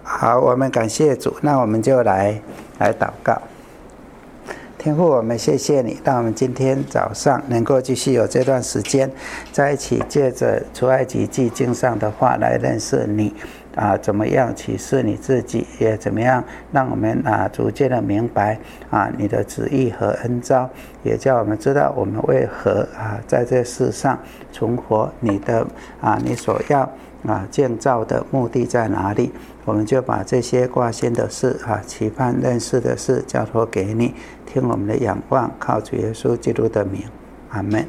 好，我们感谢主，那我们就来祷告。天父，我们谢谢你，让我们今天早上能够继续有这段时间在一起，借着出埃及记经上的话来认识你怎么样启示你自己，也怎么样让我们逐渐的明白你的旨意和恩召，也叫我们知道我们为何在这世上存活，你的你所要建造的目的在哪里？我们就把这些挂心的事期盼认识的事交托给你，听我们的仰望，靠主耶稣基督的名，阿们。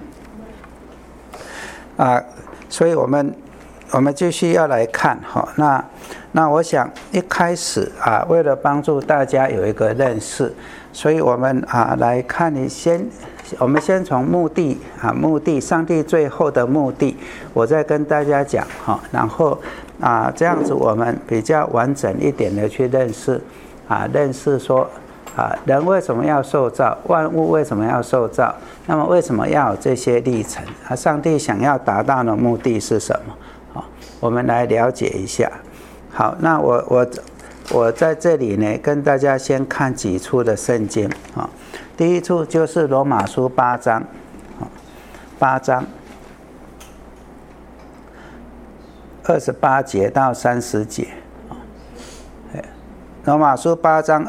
所以我们继续要来看那我想一开始为了帮助大家有一个认识，所以我们来看我们先从目的，上帝最后的目的，我再跟大家讲然后这样子我们比较完整一点的去认识说人为什么要受造，万物为什么要受造，那么为什么要有这些历程上帝想要达到的目的是什么我们来了解一下。好，那我在这里呢跟大家先看几处的圣经第一处就是罗马书8章28节到30节罗马书8章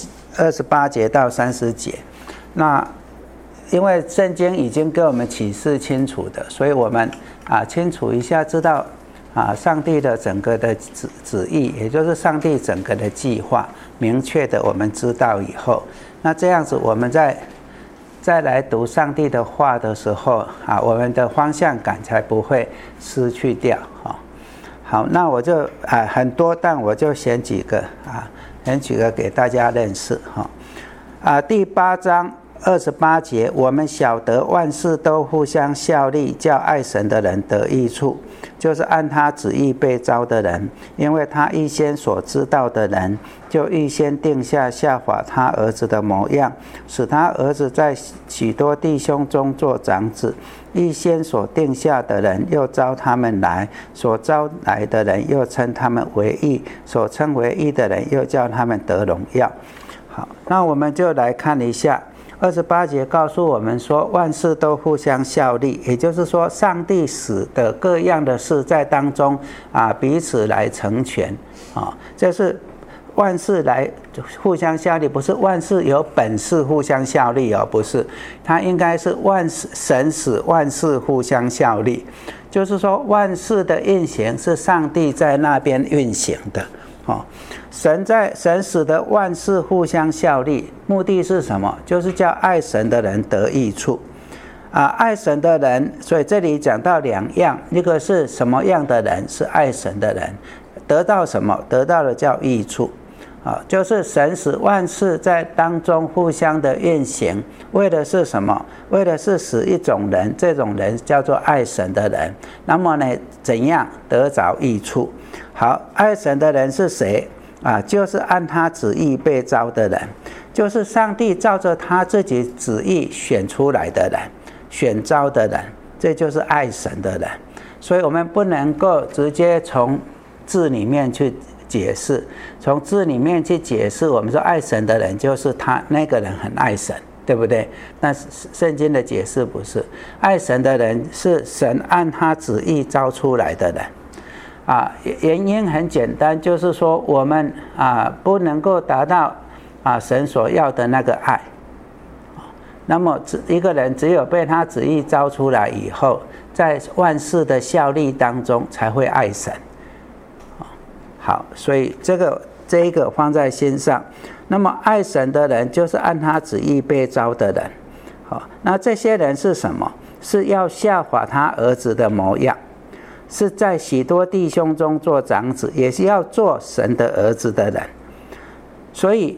28节到30节。那因为圣经已经给我们启示清楚的，所以我们清楚一下，知道上帝的整个的旨意，也就是上帝整个的计划，明确的我们知道以后，那这样子我们再来读上帝的话的时候我们的方向感才不会失去掉好，那我就很多，但我就选几个给大家认识第8章28节，我们晓得万事都互相效力，叫爱神的人得益处，就是按他旨意被召的人，因为他预先所知道的人，就预先定下效法他儿子的模样，使他儿子在许多弟兄中做长子。预先所定下的人，又召他们来；所召来的人，又称他们为义；所称为义的人，又叫他们得荣耀。好，那我们就来看一下28节告诉我们说，万事都互相效力，也就是说上帝使的各样的事在当中彼此来成全这是万事来互相效力，不是万事有本事互相效力不是，它应该是神使万事互相效力，就是说万事的运行是上帝在那边运行的神使的万事互相效力，目的是什么？就是叫爱神的人得益处爱神的人，所以这里讲到两样，一个是什么样的人？是爱神的人，得到什么？得到的叫益处就是神使万事在当中互相的运行，为的是什么？为的是使一种人，这种人叫做爱神的人，那么呢怎样得着益处？好，爱神的人是谁就是按他旨意被召的人，就是上帝照着他自己旨意选出来的人，选召的人，这就是爱神的人。所以我们不能够直接从字里面去解释，从字里面去解释我们说爱神的人就是他那个人很爱神，对不对？那圣经的解释不是，爱神的人是神按他旨意召出来的人原因很简单，就是说我们不能够达到神所要的那个爱那么一个人只有被他旨意召出来以后，在万事的效力当中才会爱神好，所以这一个放在心上。那么爱神的人就是按他旨意被召的人好，那这些人是什么？是要效法他儿子的模样，是在许多弟兄中做长子，也是要做神的儿子的人。所以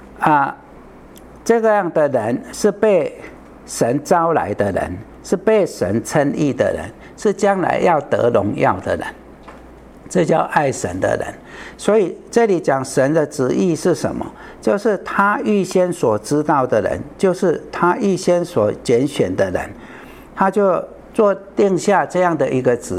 这个样的人是被神招来的人，是被神称义的人，是将来要得荣耀的人，这叫爱神的人。所以这里讲神的旨意是什么？就是他预先所知道的人，就是他预先所拣选的人，他就定下这样的一个旨意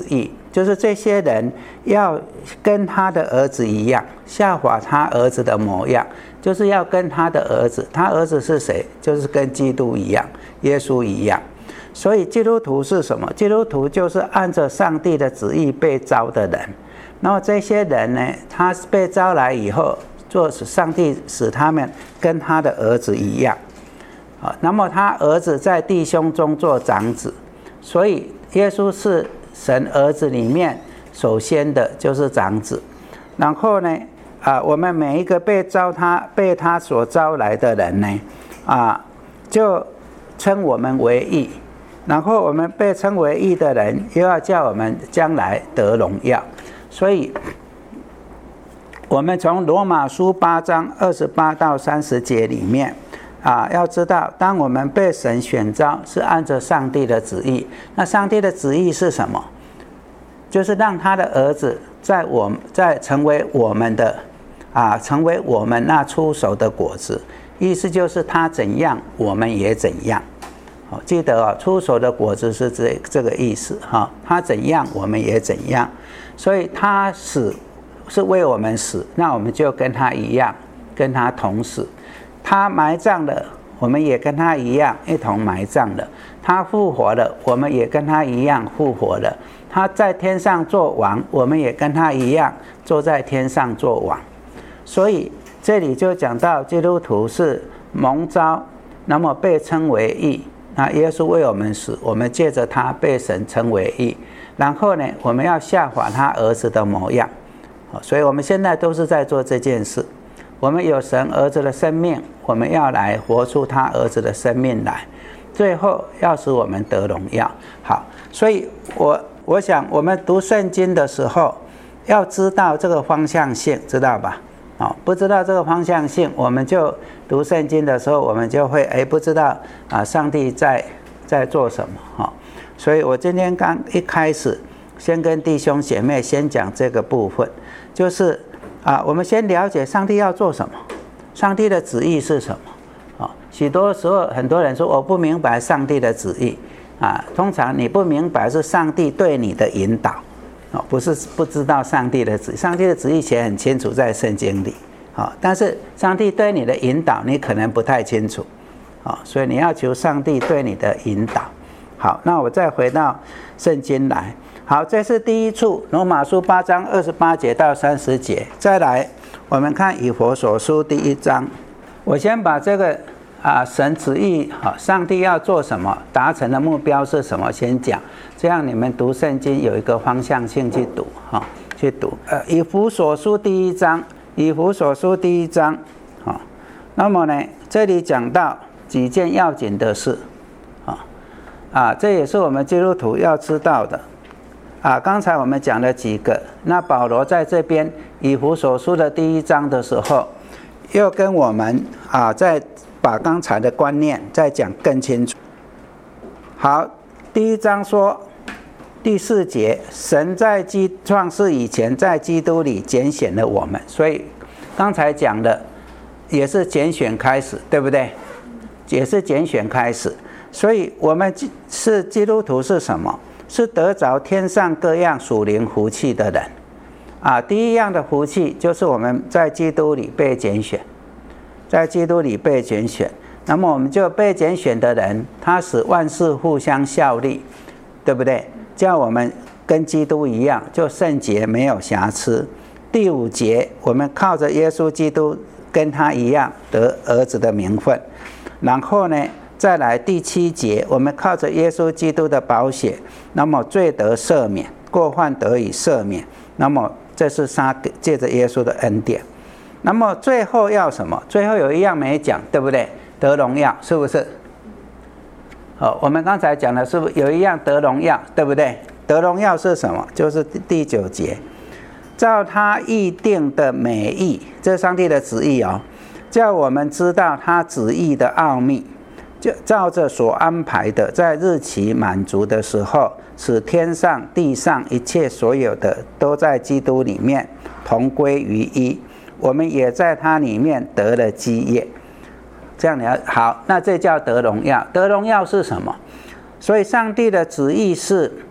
就是这些人要跟他的儿子一样，效法他儿子的模样，就是要跟他的儿子。他儿子是谁？就是跟基督一样，耶稣一样。所以基督徒是什么？基督徒就是按着上帝的旨意被召的人。然后这些人呢，他被召来以后，上帝使他们跟他的儿子一样。那么他儿子在弟兄中做长子，所以耶稣是神儿子里面首先的就是长子。然后呢，我们每一个被他所招来的人呢，就称我们为义。然后我们被称为义的人，又要叫我们将来得荣耀。所以我们从罗马书8章28到30节里面要知道，当我们被神选召，是按着上帝的旨意。那上帝的旨意是什么？就是让他的儿子在成为我们的成为我们那出熟的果子。意思就是他怎样，我们也怎样。记得出熟的果子是这个意思他怎样，我们也怎样。所以他死是为我们死，那我们就跟他一样，跟他同死。他埋葬了，我们也跟他一样一同埋葬了。他复活了，我们也跟他一样复活了。他在天上做王，我们也跟他一样坐在天上做王。所以这里就讲到基督徒是蒙召，那么被称为义。那耶稣为我们死，我们借着他被神称为义。然后呢，我们要效法他儿子的模样。所以我们现在都是在做这件事。我们有神儿子的生命，我们要来活出他儿子的生命来，最后要使我们得荣耀。好，所以我想我们读圣经的时候要知道这个方向性，知道吧？不知道这个方向性，我们就读圣经的时候，我们就会不知道上帝在做什么。所以我今天刚一开始先跟弟兄姐妹先讲这个部分，就是我们先了解上帝要做什么，上帝的旨意是什么。许多时候很多人说我不明白上帝的旨意通常你不明白是上帝对你的引导，不是不知道上帝的旨意。上帝的旨意写很清楚在圣经里，但是上帝对你的引导你可能不太清楚，所以你要求上帝对你的引导。好，那我再回到圣经来。好，这是第一处，罗马书8章28节到30节。再来我们看以弗所书第1章。我先把这个神旨意上帝要做什么，达成的目标是什么先讲，这样你们读圣经有一个方向性去读。以弗所书第1章，以弗所书第1章那么呢，这里讲到几件要紧的事这也是我们基督徒要知道的刚才我们讲了几个，那保罗在这边以弗所书的第1章的时候，又跟我们再把刚才的观念再讲更清楚。好，第1章说第4节，神在创世以前在基督里拣选了我们。所以刚才讲的也是拣选开始，对不对？也是拣选开始。所以我们是基督徒是什么？是得着天上各样属灵福气的人第一样的福气就是我们在基督里被拣选，在基督里被拣选。那么我们就被拣选的人，他使万事互相效力，对不对？叫我们跟基督一样，就圣洁没有瑕疵。第5节，我们靠着耶稣基督跟他一样得儿子的名分。然后呢，再来第7节，我们靠着耶稣基督的宝血，那么罪得赦免，过犯得以赦免。那么这是借着耶稣的恩典。那么最后要什么？最后有一样没讲，对不对？得荣耀，是不是？我们刚才讲的是不是有一样得荣耀，对不对？得荣耀是什么？就是第9节，照他预定的美意，这是上帝的旨意叫我们知道他旨意的奥秘，就照着所安排的，在日期满足的时候，使天上地上一切所有的都在基督里面同归于一，我们也在他里面得了基业。这样你要好，那这叫得荣耀。得荣耀是什么？所以上帝的旨意是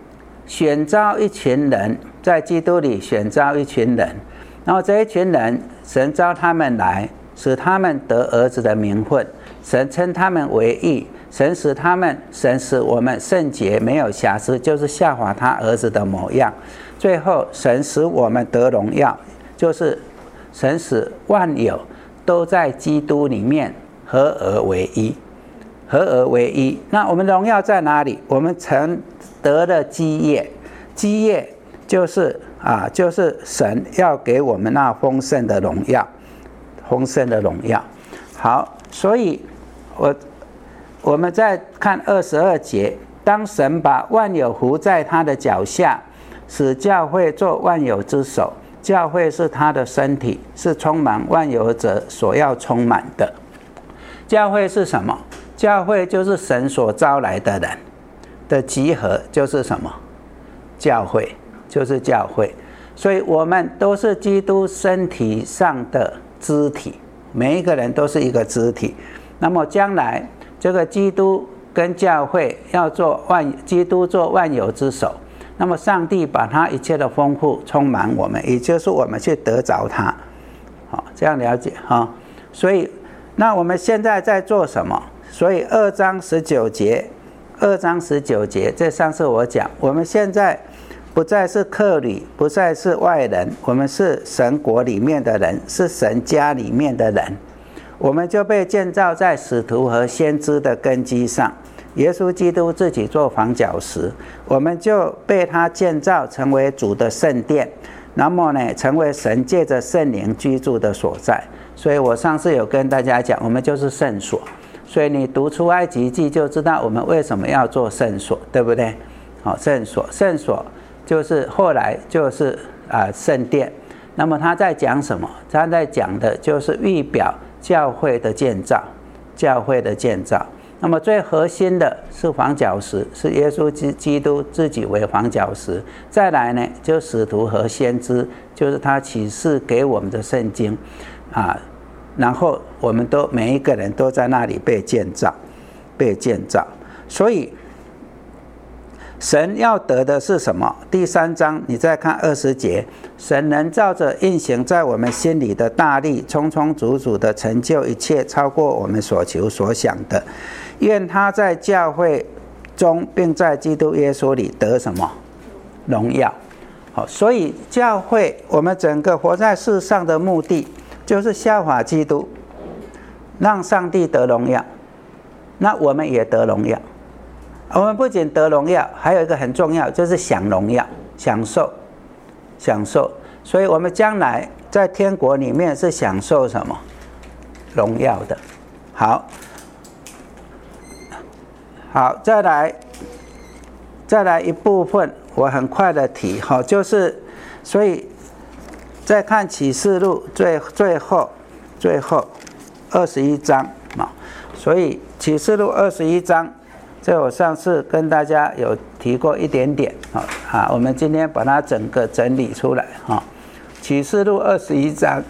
选召一群人，在基督里选召一群人，然后这一群人，神召他们来，使他们得儿子的名分，神称他们为义，神使我们圣洁没有瑕疵，就是效法他儿子的模样。最后神使我们得荣耀，就是神使万有都在基督里面合而为一，合而为一。那我们荣耀在哪里？我们曾得了基业，基业就是神要给我们那丰盛的荣耀，丰盛的荣耀。好，所以我们再看22节，当神把万有伏在他的脚下，使教会做万有之首。教会是他的身体，是充满万有者所要充满的。教会是什么？教会就是神所招来的人的集合，就是什么？教会，就是教会。所以我们都是基督身体上的肢体，每一个人都是一个肢体。那么将来这个基督跟教会要做基督做万有之首，那么上帝把他一切的丰富充满我们，也就是我们去得着他。好，这样了解哈。所以那我们现在在做什么？所以2章19节，这上次我讲，我们现在不再是客旅，不再是外人，我们是神国里面的人，是神家里面的人。我们就被建造在使徒和先知的根基上，耶稣基督自己做房角石，我们就被他建造成为主的圣殿，那么呢，成为神借着圣灵居住的所在。所以我上次有跟大家讲，我们就是圣所。所以你读出埃及记就知道我们为什么要做圣所，对不对？好，圣所就是后来就是圣殿。那么他在讲什么？他在讲的就是预表教会的建造，教会的建造。那么最核心的是房角石，是耶稣基督自己为房角石。再来呢，就使徒和先知，就是他启示给我们的圣经然后我们每一个人都在那里被建造。所以神要得的是什么？第3章你再看20节，神能照着运行在我们心里的大力，充充足足的成就一切，超过我们所求所想的。愿他在教会中，并在基督耶稣里得什么？荣耀。好，所以教会，我们整个活在世上的目的，就是效法基督，让上帝得荣耀，那我们也得荣耀。我们不仅得荣耀，还有一个很重要，就是享荣耀，享受。所以我们将来在天国里面是享受什么？荣耀的。好，再来一部分，我很快的提，就是所以再看启示录最后21章，所以启示录21章，这我上次跟大家有提过一点点，我们今天把它整个整理出来。启示录21章，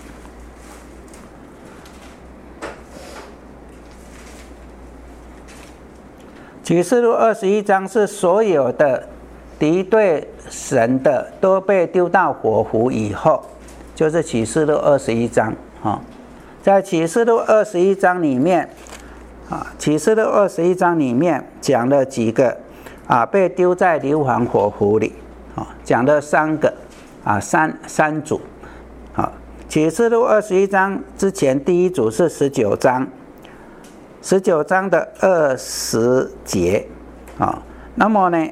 启示录21章是所有的敌对神的都被丢到火湖以后，就是启示录21章。在启示录21章里面，启示录21章里面讲了几个被丢在硫磺火湖里，讲了3个三组。启示录21章之前第一组是19章，19章的20节。那么呢，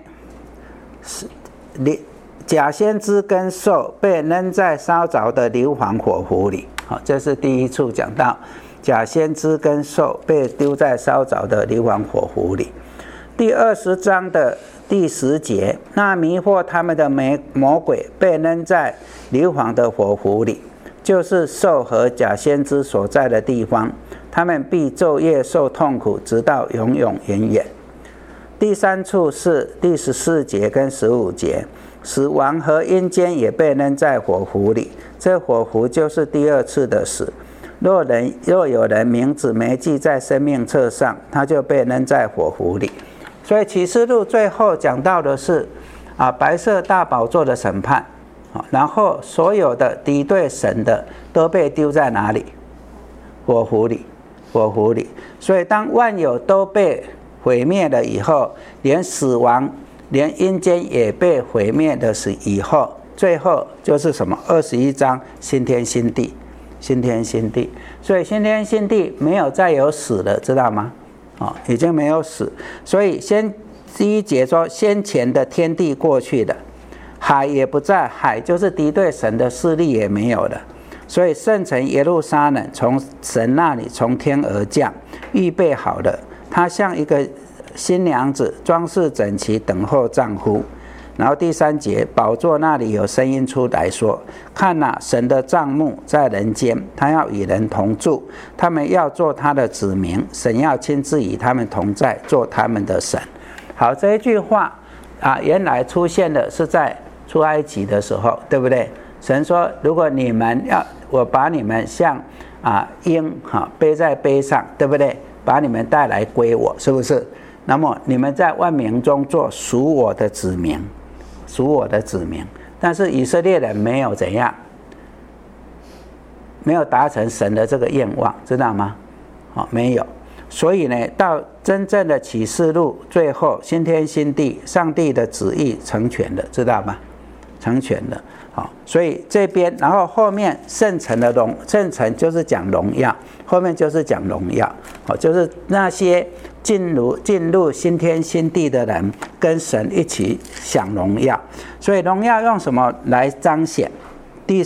假先知跟兽被扔在烧着的硫磺火湖里。这是第一处讲到假先知跟兽被丢在烧着的硫磺火湖里。第20章的第10节，那迷惑他们的魔鬼被扔在硫磺的火湖里，就是兽和假先知所在的地方，他们必昼夜受痛苦，直到永永远远。第3处是第14节跟15节，死亡和阴间也被扔在火湖里，这火湖就是第2次的死。若有人名字没记在生命册上，他就被扔在火湖里。所以启示录最后讲到的是白色大宝座的审判，然后所有的敌对神的都被丢在哪里？火湖里，火湖里。所以当万有都被毁灭了以后，连死亡，连阴间也被毁灭的以后，最后就是什么？21章新天新地，新天新地。所以新天新地没有再有死了，知道吗？已经没有死。所以第一节说，先前的天地过去了，海也不在，海就是敌对神的势力也没有了。所以圣城耶路撒冷从神那里从天而降，预备好了，他像一个新娘子，装饰整齐，等候丈夫。然后第3节，宝座那里有声音出来说：看哪，神的帐幕在人间，他要与人同住，他们要做他的子民，神要亲自与他们同在，做他们的神。好，这一句话原来出现的是在出埃及的时候，对不对？神说，如果你们我把你们像鹰背在背上，对不对？把你们带来归我，是不是？那么你们在万民中做属我的子民，属我的子民。但是以色列人没有怎样，没有达成神的这个愿望，知道吗？没有。所以呢，到真正的启示录最后，新天新地，上帝的旨意成全了，知道吗？成全了。所以这边，然后后面圣城就是讲荣耀，后面就是讲荣耀，就是那些进入新天新地的人，跟神一起享荣耀。所以荣耀用什么来彰显？第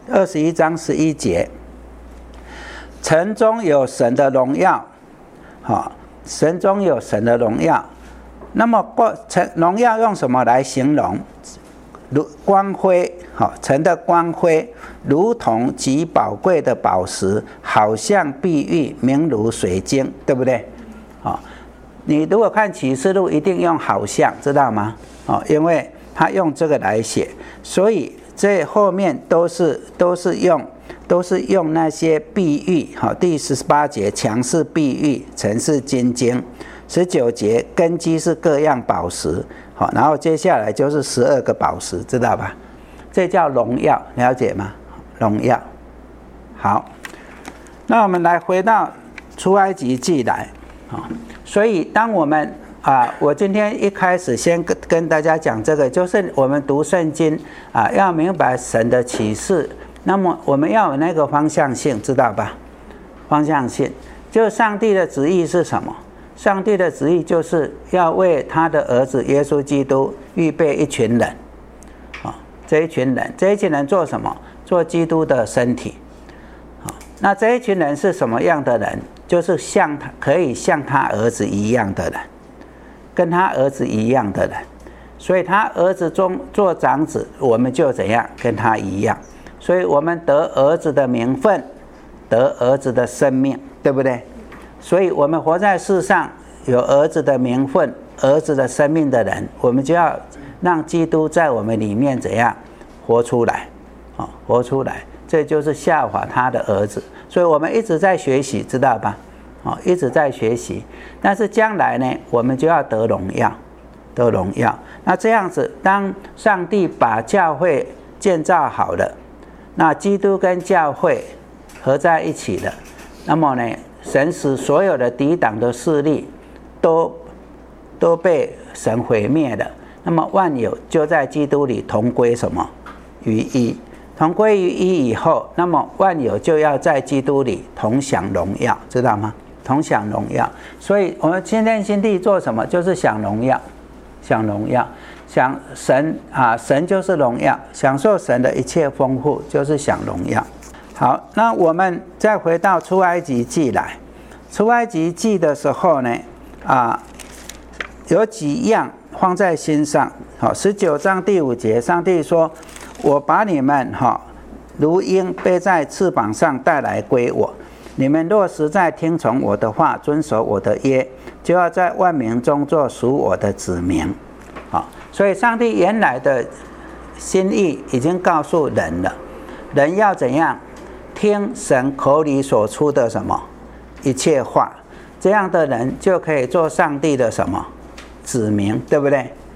21章11节，城中有神的荣耀，神中有神的荣耀。那么荣耀用什么来形容？光辉，城的光辉如同极宝贵的宝石，好像碧玉，明如水晶，对不对？你如果看启示录，一定用好像，知道吗？因为他用这个来写，所以这后面都是用那些碧玉。第18节，墙是碧玉，城是金晶。19节，根基是各样宝石。然后接下来就是12个宝石，知道吧？这叫荣耀，了解吗？荣耀。好，那我们来回到出埃及记来。所以当我们我今天一开始先跟大家讲这个，就是我们读圣经要明白神的启示，那么我们要有那个方向性，知道吧？方向性就是上帝的旨意是什么？上帝的旨意就是要为他的儿子耶稣基督预备一群人，这一群人做什么？做基督的身体。那这一群人是什么样的人？就是可以像他儿子一样的人，跟他儿子一样的人。所以他儿子中做长子，我们就怎样？跟他一样。所以我们得儿子的名分，得儿子的生命，对不对？所以我们活在世上，有儿子的名分、儿子的生命的人，我们就要让基督在我们里面怎样活出来？活出来，这就是效法他的儿子。所以我们一直在学习，知道吧？一直在学习。但是将来呢，我们就要得荣耀，得荣耀。那这样子，当上帝把教会建造好了，那基督跟教会合在一起了，那么呢，神使所有的抵挡的势力都被神毁灭了，那么万有就在基督里同归什么？于一。同归于一以后，那么万有就要在基督里同享荣耀，知道吗？同享荣耀。所以我们新天新地做什么？就是享荣耀，享荣耀，享神神就是荣耀，享受神的一切丰富就是享荣耀。好，那我们再回到出埃及记来。出埃及记的时候呢，有几样放在心上。19章第5节，上帝说：我把你们如鹰背在翅膀上带来归我。你们若实在听从我的话，遵守我的约，就要在万民中做属我的子民。所以上帝原来的心意已经告诉人了，人要怎样听神口里所出的什么一切话，这样的人就可以做上帝的什么子民，对不对？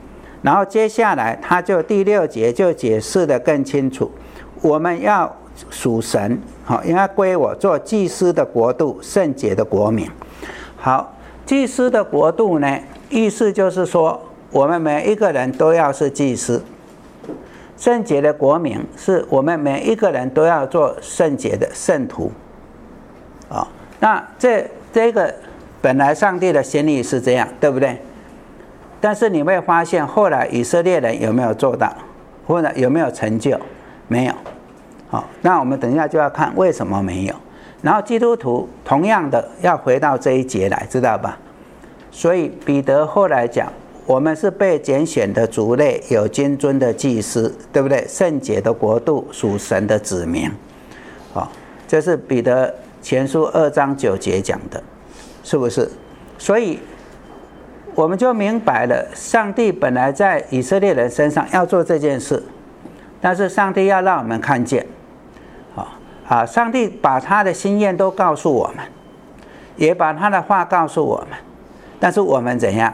然后接下来他就第6节就解释得更清楚，我们要属神，应该归我，做祭司的国度，圣洁的国民。好，祭司的国度呢，意思就是说我们每一个人都要是祭司，圣洁的国民是我们每一个人都要做圣洁的圣徒。那这个本来上帝的心意是这样，对不对？但是你会发现后来以色列人有没有做到，或者有没有成就？没有。好，那我们等一下就要看为什么没有。然后基督徒同样的要回到这一节来，知道吧？所以彼得后来讲，我们是被拣选的族类，有君尊的祭司，对不对？圣洁的国度，属神的子民。这是彼得前书2章9节讲的，是不是？所以我们就明白了，上帝本来在以色列人身上要做这件事，但是上帝要让我们看见，上帝把他的心愿都告诉我们，也把他的话告诉我们，但是我们怎样？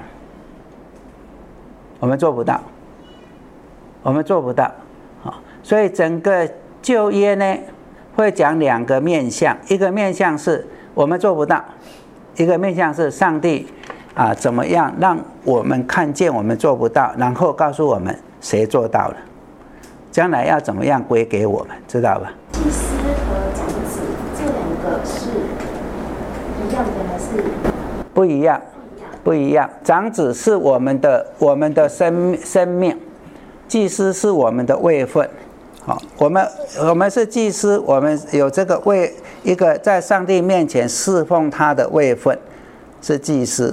我们做不到，我们做不到。所以整个旧约呢，会讲2个面向，一个面向是我们做不到，一个面向是上帝怎么样让我们看见我们做不到，然后告诉我们谁做到了，将来要怎么样归给我们，知道吧？ 祭司和长子这2个是一样的还是不一样？不一样。长子是我们的生命，祭司是我们的位分。我们是祭司，我们有这个一个在上帝面前侍奉他的位分，是祭司。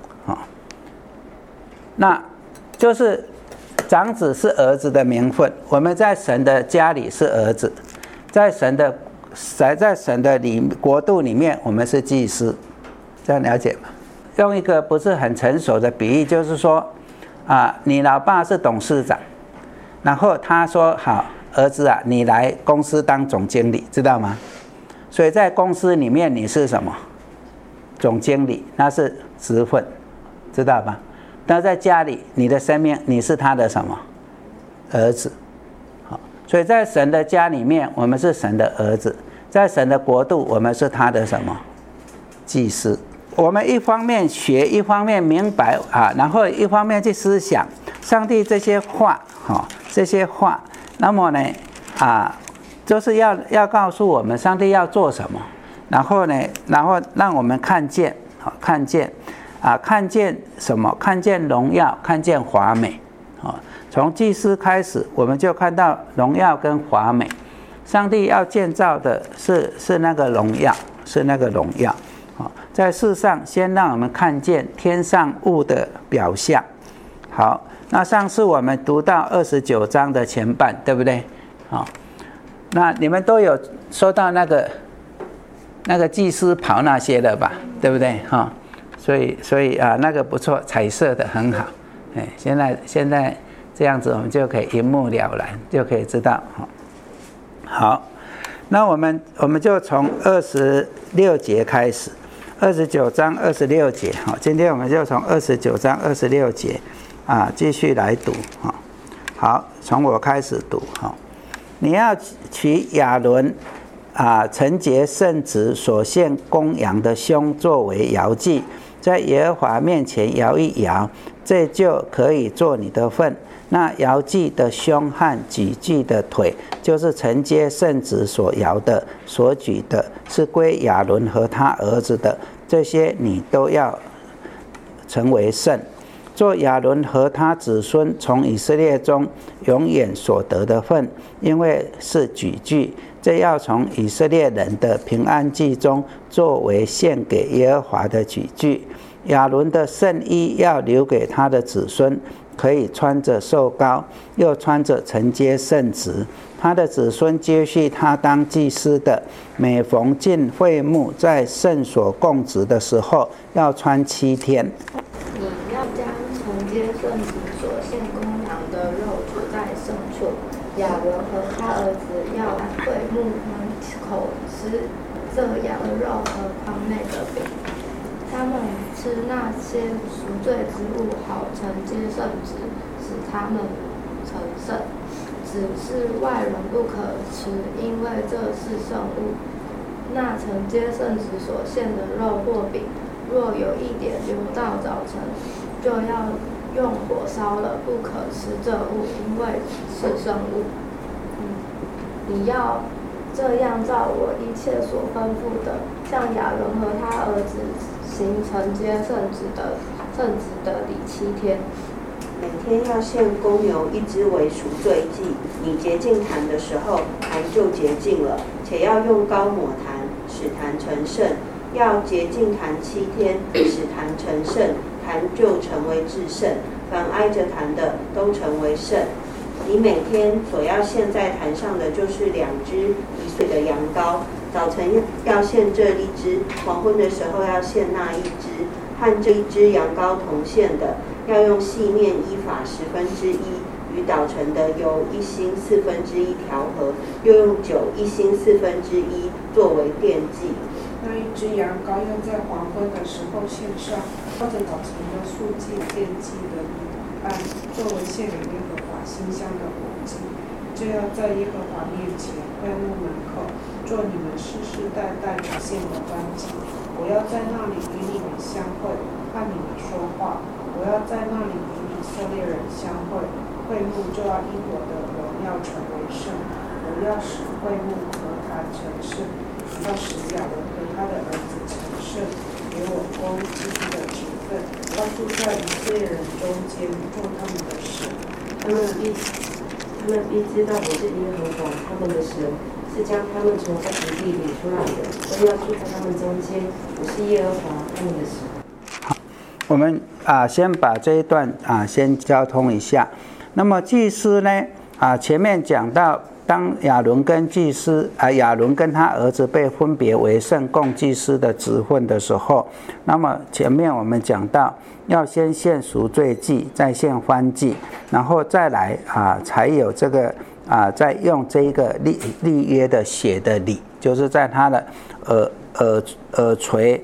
那就是长子是儿子的名分，我们在神的家里是儿子，在神的国度里面我们是祭司，这样了解吗？用一个不是很成熟的比喻，就是说你老爸是董事长，然后他说好，儿子你来公司当总经理，知道吗？所以在公司里面你是什么？总经理，那是职分，知道吧？但在家里你的生命你是他的什么？儿子。所以在神的家里面我们是神的儿子，在神的国度我们是他的什么？祭司。我们一方面学，一方面明白然后一方面去思想上帝这些话这些话，那么呢就是要告诉我们上帝要做什么，然后让我们看见看见什么？看见荣耀，看见华美。从祭司开始，我们就看到荣耀跟华美。上帝要建造的是那个荣耀，是那个荣耀。在世上，先让我们看见天上物的表象。好，那上次我们读到29章的前半，对不对？那你们都有收到那个祭司袍那些了吧？对不对？所以那个不错，彩色的很好。现在这样子我们就可以一目了然，就可以知道。好，那我们就从26节开始，29章26节。今天我们就从29章26节继续来读。好，从我开始读。你要取亚伦承接圣职所献公羊的胸作为摇祭，在耶和华面前摇一摇，这就可以做你的份。那摇祭的胸和举祭的腿，就是承接圣职所摇的、所举的，是归亚伦和他儿子的，这些你都要成为圣，做亚伦和他子孙从以色列中永远所得的份，因为是举祭，这要从以色列人的平安祭中作为献给耶和华的举祭。亚伦的圣衣要留给他的子孙，可以穿着受膏，又穿着承接圣职。他的子孙接续他当祭司的，每逢进会幕在圣所供职的时候，要穿7天。 你要将承接圣职所献公羊的肉煮在圣处，亚伦和他儿子要在会幕门口吃这羊的肉和筐内的饼。他们吃那些赎罪之物，好承接圣职，使他们成圣。只是外人不可吃，因为这是圣物。那承接圣旨所献的肉或饼，若有一点留到早晨，就要用火烧了，不可吃这物，因为是圣物。你要这样照我一切所吩咐的，向亚伦和他儿子行承接圣旨的礼7天。 每天要献公牛1只为赎罪祭。你洁净坛的时候，坛就洁净了，且要用膏抹坛，使坛成圣。要洁净坛7天，使坛成圣，坛就成为至圣。凡挨着坛的，都成为圣。你每天所要献在坛上的，就是2只1岁的羊羔。早晨要献这1只，黄昏的时候要献那1只，和这1只羊羔同献的。要用细面依法1/10，与捣成的油1星1/4调和，又用酒1星1/4作为奠祭。 那1只羊羔要在黄昏的时候献上，照着早晨的素祭奠祭的案，作为献给耶和华馨香的火祭。这要在耶和华面前会幕门口，做你们世世代代所献的燔祭。我要在那里与你们相会，和你们说话。我要在那里与以色列人相会，会幕就要因我的荣耀成为圣。我要使会幕和坛成圣，要使亚伦和他的儿子成圣，给我供祭司的职分。要住在以色列人中间，做他们的神。 他们必知道我是耶和华他们的神，是将他们从埃及地领出来的。我要住在他们中间，我是耶和华他们的神。 我们先把这一段先交通一下。那么祭司呢前面讲到，当亚伦跟亚伦跟他儿子被分别为圣，供祭司的职分的时候，那么前面我们讲到要先献赎罪祭，再献燔祭，然后再来才有这个再用这一个立约的血的礼，就是在他的耳垂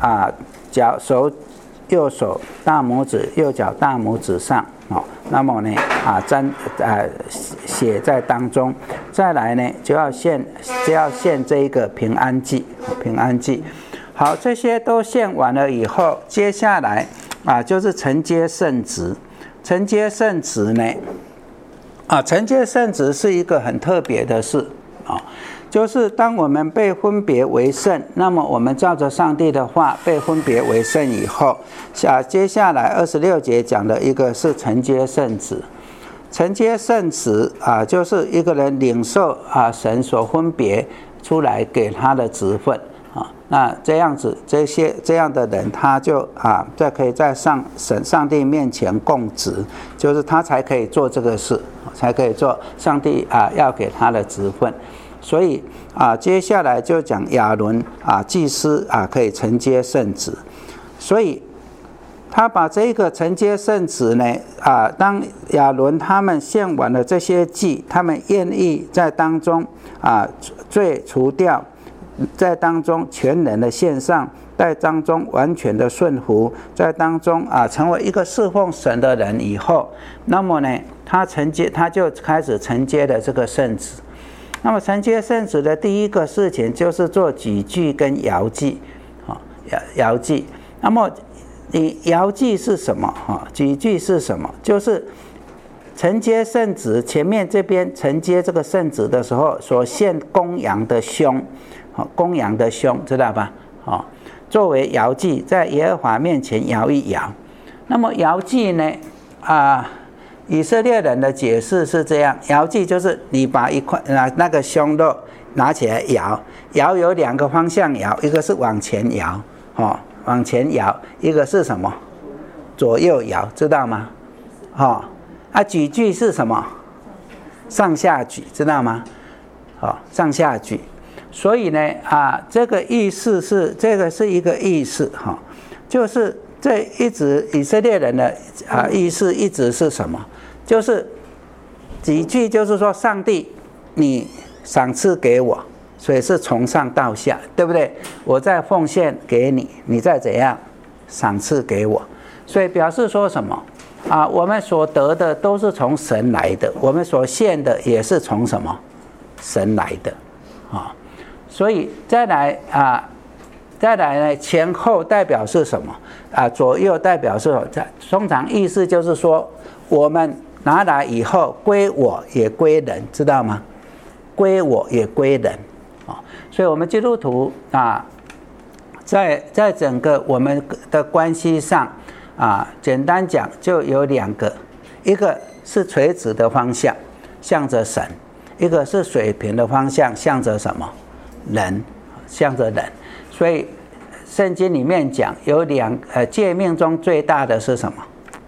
右手大拇指、右脚大拇指上那么呢沾血在当中，再来呢就要献这一个平安祭。好，这些都献完了以后，接下来就是承接圣职。承接圣职呢承接圣职是一个很特别的事就是当我们被分别为圣，那么我们照着上帝的话被分别为圣以后，接下来26节讲的一个是承接圣职。承接圣职就是一个人领受神所分别出来给他的职分那这样子这样的人，他就可以在上帝面前供职，就是他才可以做这个事，才可以做上帝要给他的职分。所以接下来就讲亚伦祭司可以承接圣职，所以他把这个承接圣职呢当亚伦他们献完了这些祭，他们愿意在当中罪除掉，在当中全人的献上，在当中完全的顺服，在当中成为一个侍奉神的人以后，那么呢他就开始承接了这个圣职。那么承接圣职的第一个事情就是做举祭跟摇祭摇祭。那么你摇祭是什么举祭是什么？就是承接圣职，前面这边承接这个圣职的时候所献公羊的胸知道吧作为摇祭，在耶和华面前摇一摇。那么摇祭呢以色列人的解释是这样，摇祭就是你把一块那个胸肉拿起来摇有2个方向摇，一个是往前摇往前摇，一个是什么？左右摇，知道吗？举祭是什么？上下举，知道吗？上下举。所以呢这个意思是，这个是一个意思就是这一直以色列人的意思一直是什么？就是举祭，就是说上帝你赏赐给我，所以是从上到下，对不对？我再奉献给你，你再怎样赏赐给我，所以表示说什么？ 我们所得的都是从神来的，我们所献的也是从什么？神来的所以再来呢，前后代表是什么？左右代表是什么？通常意思就是说，我们拿来以后归我也归人，知道吗？归我也归人所以我们基督徒在整个我们的关系上简单讲就有2个，一个是垂直的方向，向着神；一个是水平的方向，向着什么？人，向着人。所以圣经里面讲有诫命中最大的是什么？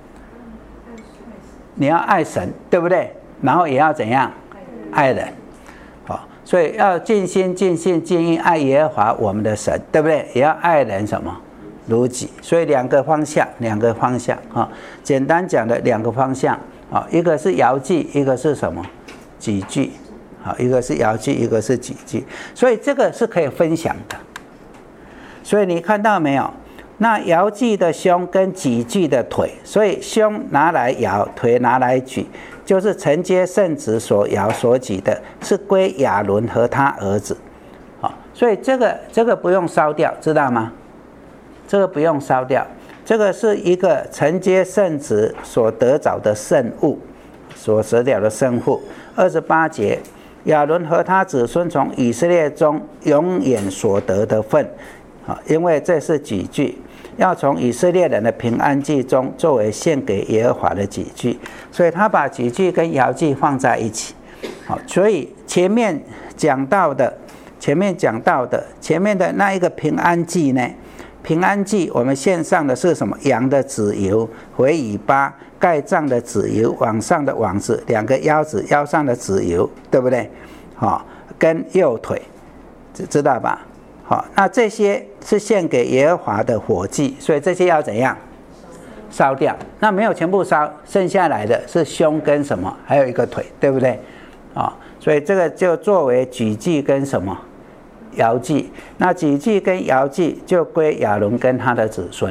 你要爱神，对不对？然后也要怎样？爱人。所以要尽心尽性尽意爱耶和华我们的神，对不对？也要爱人什么？如己。所以2个方向简单讲的2个方向一个是摇祭，一个是什么？己祭一个是摇祭，一个是己祭。所以这个是可以分享的。所以你看到没有？那摇祭的胸跟己祭的腿，所以胸拿来摇，腿拿来举，就是承接圣职所摇所举的，是归亚伦和他儿子所以这个不用烧掉，知道吗？这个不用烧掉，这个是一个承接圣职所得着的圣物，所得了的圣物。28节，亚伦和他子孙从以色列中永远所得的份因为这是己祭，要从以色列人的平安祭中作为献给耶和华的己祭，所以他把己祭跟摇祭放在一起所以前面讲到的前面的那一个平安祭呢，平安祭我们献上的是什么？羊的脂油、回尾巴、盖脏的脂油、网上的网子、2个腰子腰上的脂油，对不对跟右腿，知道吧？那这些是献给耶和华的火祭，所以这些要怎样？烧掉。那没有全部烧，剩下来的是胸跟什么？还有一个腿，对不对？所以这个就作为举祭跟什么？摇祭。那举祭跟摇祭就归亚伦跟他的子孙，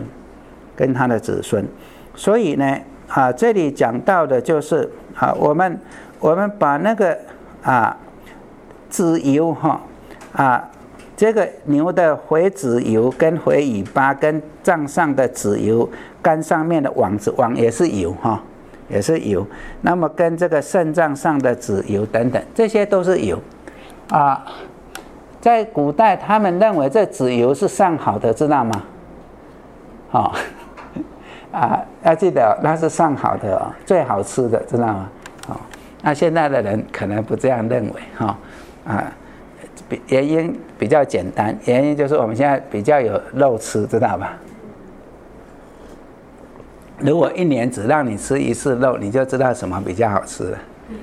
所以呢这里讲到的就是我们把那个脂油这个牛的回脂油跟回尾巴跟杖上的脂油，杆上面的网子，网也是油也是油。那么跟这个肾脏上的脂油等等，这些都是油在古代他们认为这脂油是上好的，知道吗？要记得那是上好的最好吃的，知道吗？那现在的人可能不这样认为原因比较简单，原因就是我们现在比较有肉吃，知道吧？如果1年只让你吃1次肉，你就知道什么比较好吃了。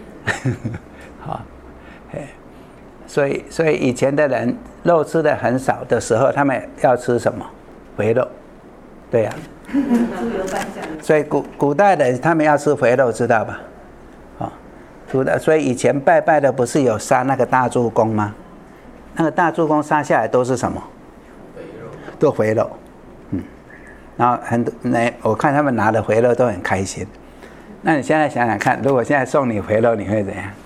所以以前的人肉吃的很少的时候，他们要吃什么？肥肉，对呀。所以古代的人他们要吃肥肉，知道吧？所以以前拜拜的不是有杀那个大猪公吗？那个大猪公杀下来都是什么？都肥肉。然后我看他们拿的肥肉都很开心。那你现在想想看，如果现在送你肥肉，你会怎样？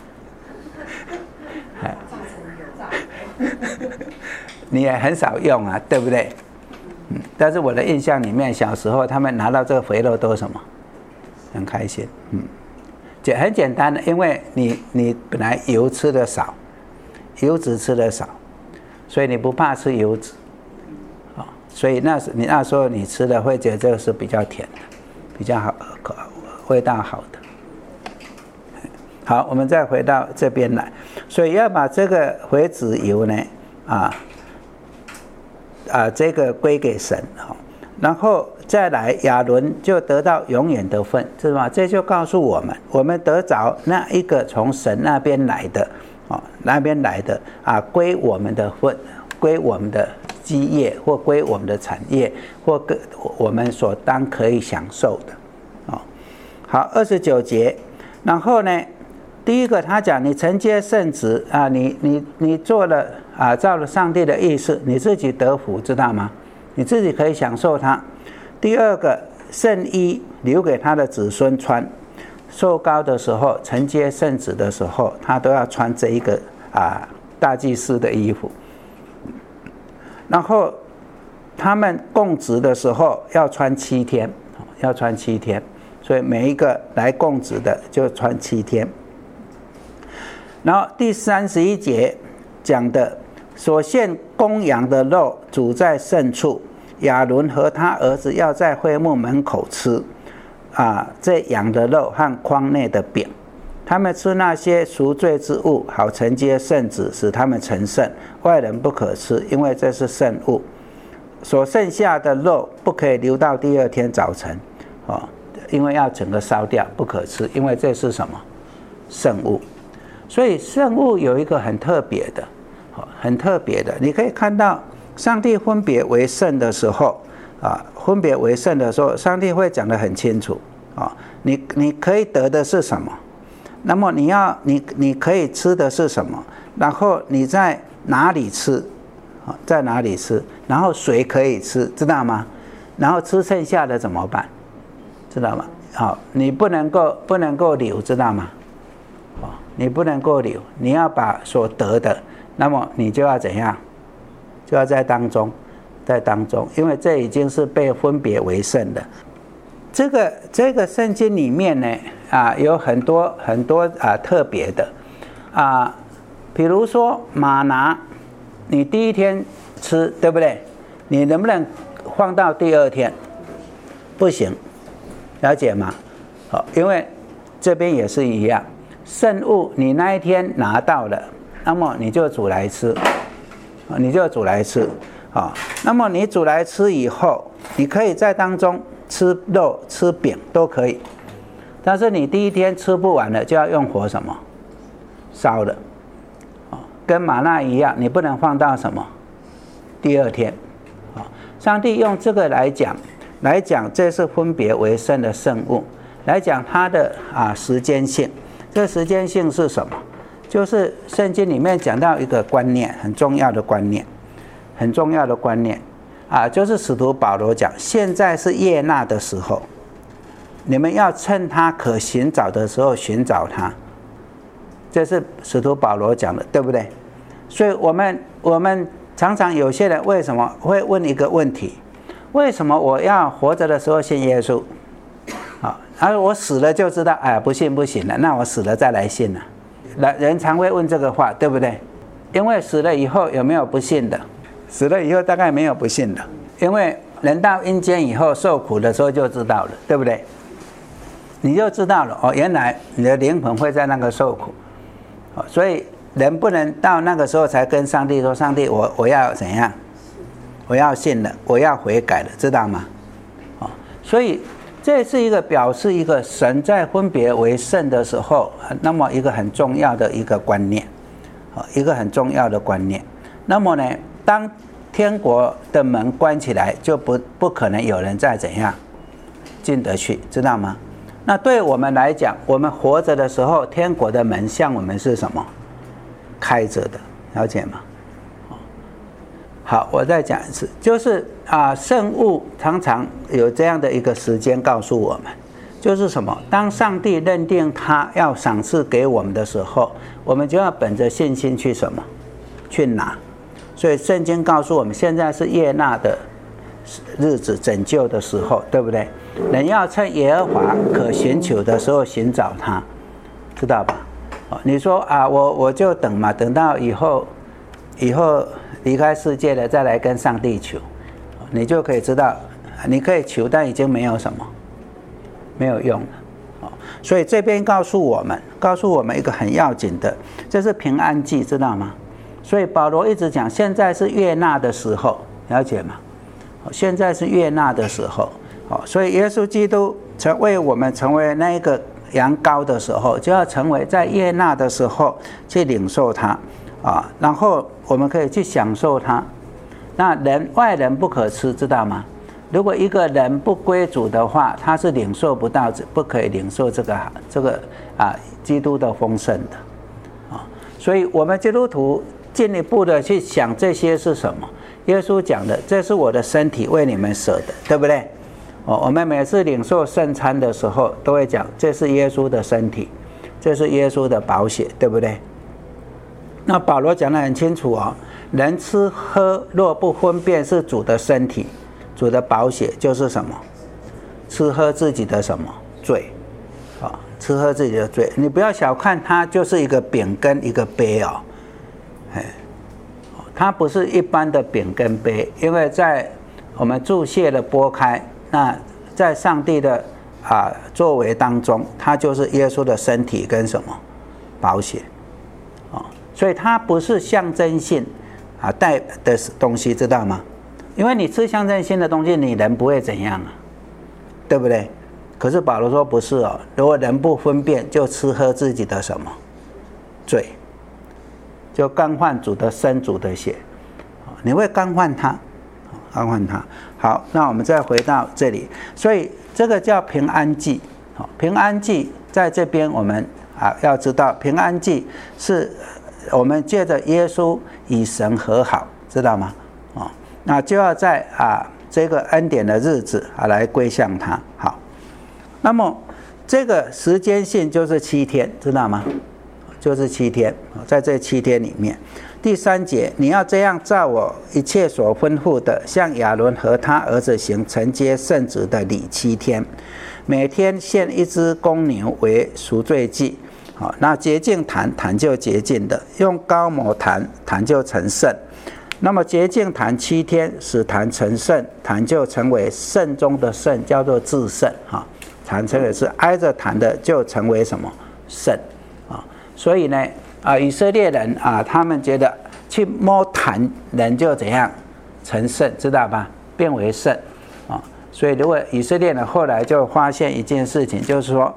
你也很少用啊，对不对？但是我的印象里面，小时候他们拿到这个肥肉都什么？很开心。很简单的，因为你本来油吃的少，油脂吃的少，所以你不怕吃油脂所以你那时候你吃的会觉得这个是比较甜的，比较好，味道好的。好，我们再回到这边来，所以要把这个回脂油呢这个归给神然后再来亚伦就得到永远的份，是吧？这就告诉我们，我们得着那一个从神那边来的归我们的份，归我们的基业，或归我们的产业，或我们所当可以享受的好，29节，然后呢，第一个他讲你承接圣职你做了照了上帝的意思，你自己得福，知道吗？你自己可以享受它。第二个圣衣留给他的子孙穿，受膏的时候承接圣旨的时候，他都要穿这一个大祭司的衣服。然后他们供职的时候要穿7天，要穿7天，所以每一个来供职的就穿7天。然后第31节讲的，所献公羊的肉煮在圣处，亚伦和他儿子要在会幕门口吃这羊的肉和筐内的饼。他们吃那些赎罪之物，好承接圣旨，使他们成圣。外人不可吃，因为这是圣物。所剩下的肉不可以留到第2天早晨，因为要整个烧掉，不可吃，因为这是什么？圣物。所以圣物有一个很特别的，很特别的，你可以看到上帝分别为圣的时候，分别为圣的时候，上帝会讲得很清楚，你可以得的是什么？那么你可以吃的是什么？然后你在哪里吃？在哪里吃？然后谁可以吃？知道吗？然后吃剩下的怎么办？知道吗？你不能够留，知道吗？你不能够留，你要把所得的，那么你就要怎样？就要在当中，因为这已经是被分别为圣的。这个圣经里面呢，有很多特别的比如说玛拿，你第1天吃，对不对？你能不能放到第2天？不行，了解吗？因为这边也是一样，圣物你那一天拿到了，那么你就煮来吃，那么你煮来吃以后，你可以在当中吃肉吃饼都可以，但是你第1天吃不完了，就要用火什么烧了，跟玛纳一样，你不能放到什么第2天。上帝用这个来讲这是分别为圣的圣物，来讲它的时间性。这个时间性是什么？就是圣经里面讲到一个观念，很重要的观念就是使徒保罗讲，现在是悦纳的时候，你们要趁他可寻找的时候寻找他。这是使徒保罗讲的，对不对？所以我们常常有些人为什么会问一个问题：为什么我要活着的时候信耶稣？而我死了就知道，不信不行了，那我死了再来信了。人常会问这个话，对不对？因为死了以后有没有不信的？死了以后大概没有不信的，因为人到阴间以后受苦的时候就知道了，对不对？你就知道了原来你的灵魂会在那个受苦，所以人不能到那个时候才跟上帝说，上帝我要怎样？我要信了，我要悔改了，知道吗？所以这是一个表示一个神在分别为圣的时候，那么一个很重要的一个观念，那么呢，当天国的门关起来，就不可能有人再怎样进得去，知道吗？那对我们来讲，我们活着的时候，天国的门向我们是什么？开着的，了解吗？好，我再讲一次，就是圣物常常有这样的一个时间告诉我们，就是什么？当上帝认定他要赏赐给我们的时候，我们就要本着信心去什么？去拿。所以圣经告诉我们，现在是悦纳的日子，拯救的时候，对不对？人要趁耶和华可寻求的时候寻找他，知道吧？你说我就等嘛，等到以后离开世界了再来跟上帝求，你就可以知道，你可以求，但已经没有什么，没有用了。所以这边告诉我们一个很要紧的，这是平安祭，知道吗？所以保罗一直讲，现在是悦纳的时候，了解吗？现在是悦纳的时候，所以耶稣基督为我们成为那个羊羔的时候，就要成为在悦纳的时候去领受它然后我们可以去享受它。那外人不可吃，知道吗？如果一个人不归主的话，他是领受不到，不可以领受这个基督的丰盛的所以我们基督徒进一步的去想这些是什么？耶稣讲的，这是我的身体为你们舍的，对不对？ 我们每次领受圣餐的时候，都会讲这是耶稣的身体，这是耶稣的宝血，对不对？那保罗讲得很清楚哦，人吃喝若不分辨是主的身体，主的宝血，就是什么？吃喝自己的什么罪？吃喝自己的罪。你不要小看它，就是一个饼跟一个杯哦，它不是一般的饼跟杯，因为在我们注谢的拨开，那在上帝的作为当中，它就是耶稣的身体跟什么宝血，所以它不是象征性带的东西，知道吗？因为你吃象征性的东西，你人不会怎样啊，对不对？可是保罗说不是哦，如果人不分辨，就吃喝自己的什么罪，就干犯主的身主的血，你会干犯他，干犯他。好，那我们再回到这里，所以这个叫平安祭。平安祭在这边我们要知道，平安祭是我们借着耶稣与神和好，知道吗？那就要在这个恩典的日子来归向他。好，那么这个时间性就是7天，知道吗？就是7天，在这7天里面，第3节，你要这样照我一切所吩咐的，向亚伦和他儿子行承接圣职的礼7天，每天献一只公牛为赎罪祭。那洁净坛，坛就洁净的；用膏抹坛，坛就成圣。那么洁净坛7天，使坛成圣，坛就成为圣中的圣，叫做至圣。坛成为是挨着坛的，就成为什么圣。所以呢，以色列人他们觉得去摸坛，人就怎样成圣，知道吧？变为圣所以如果以色列人后来就发现一件事情，就是说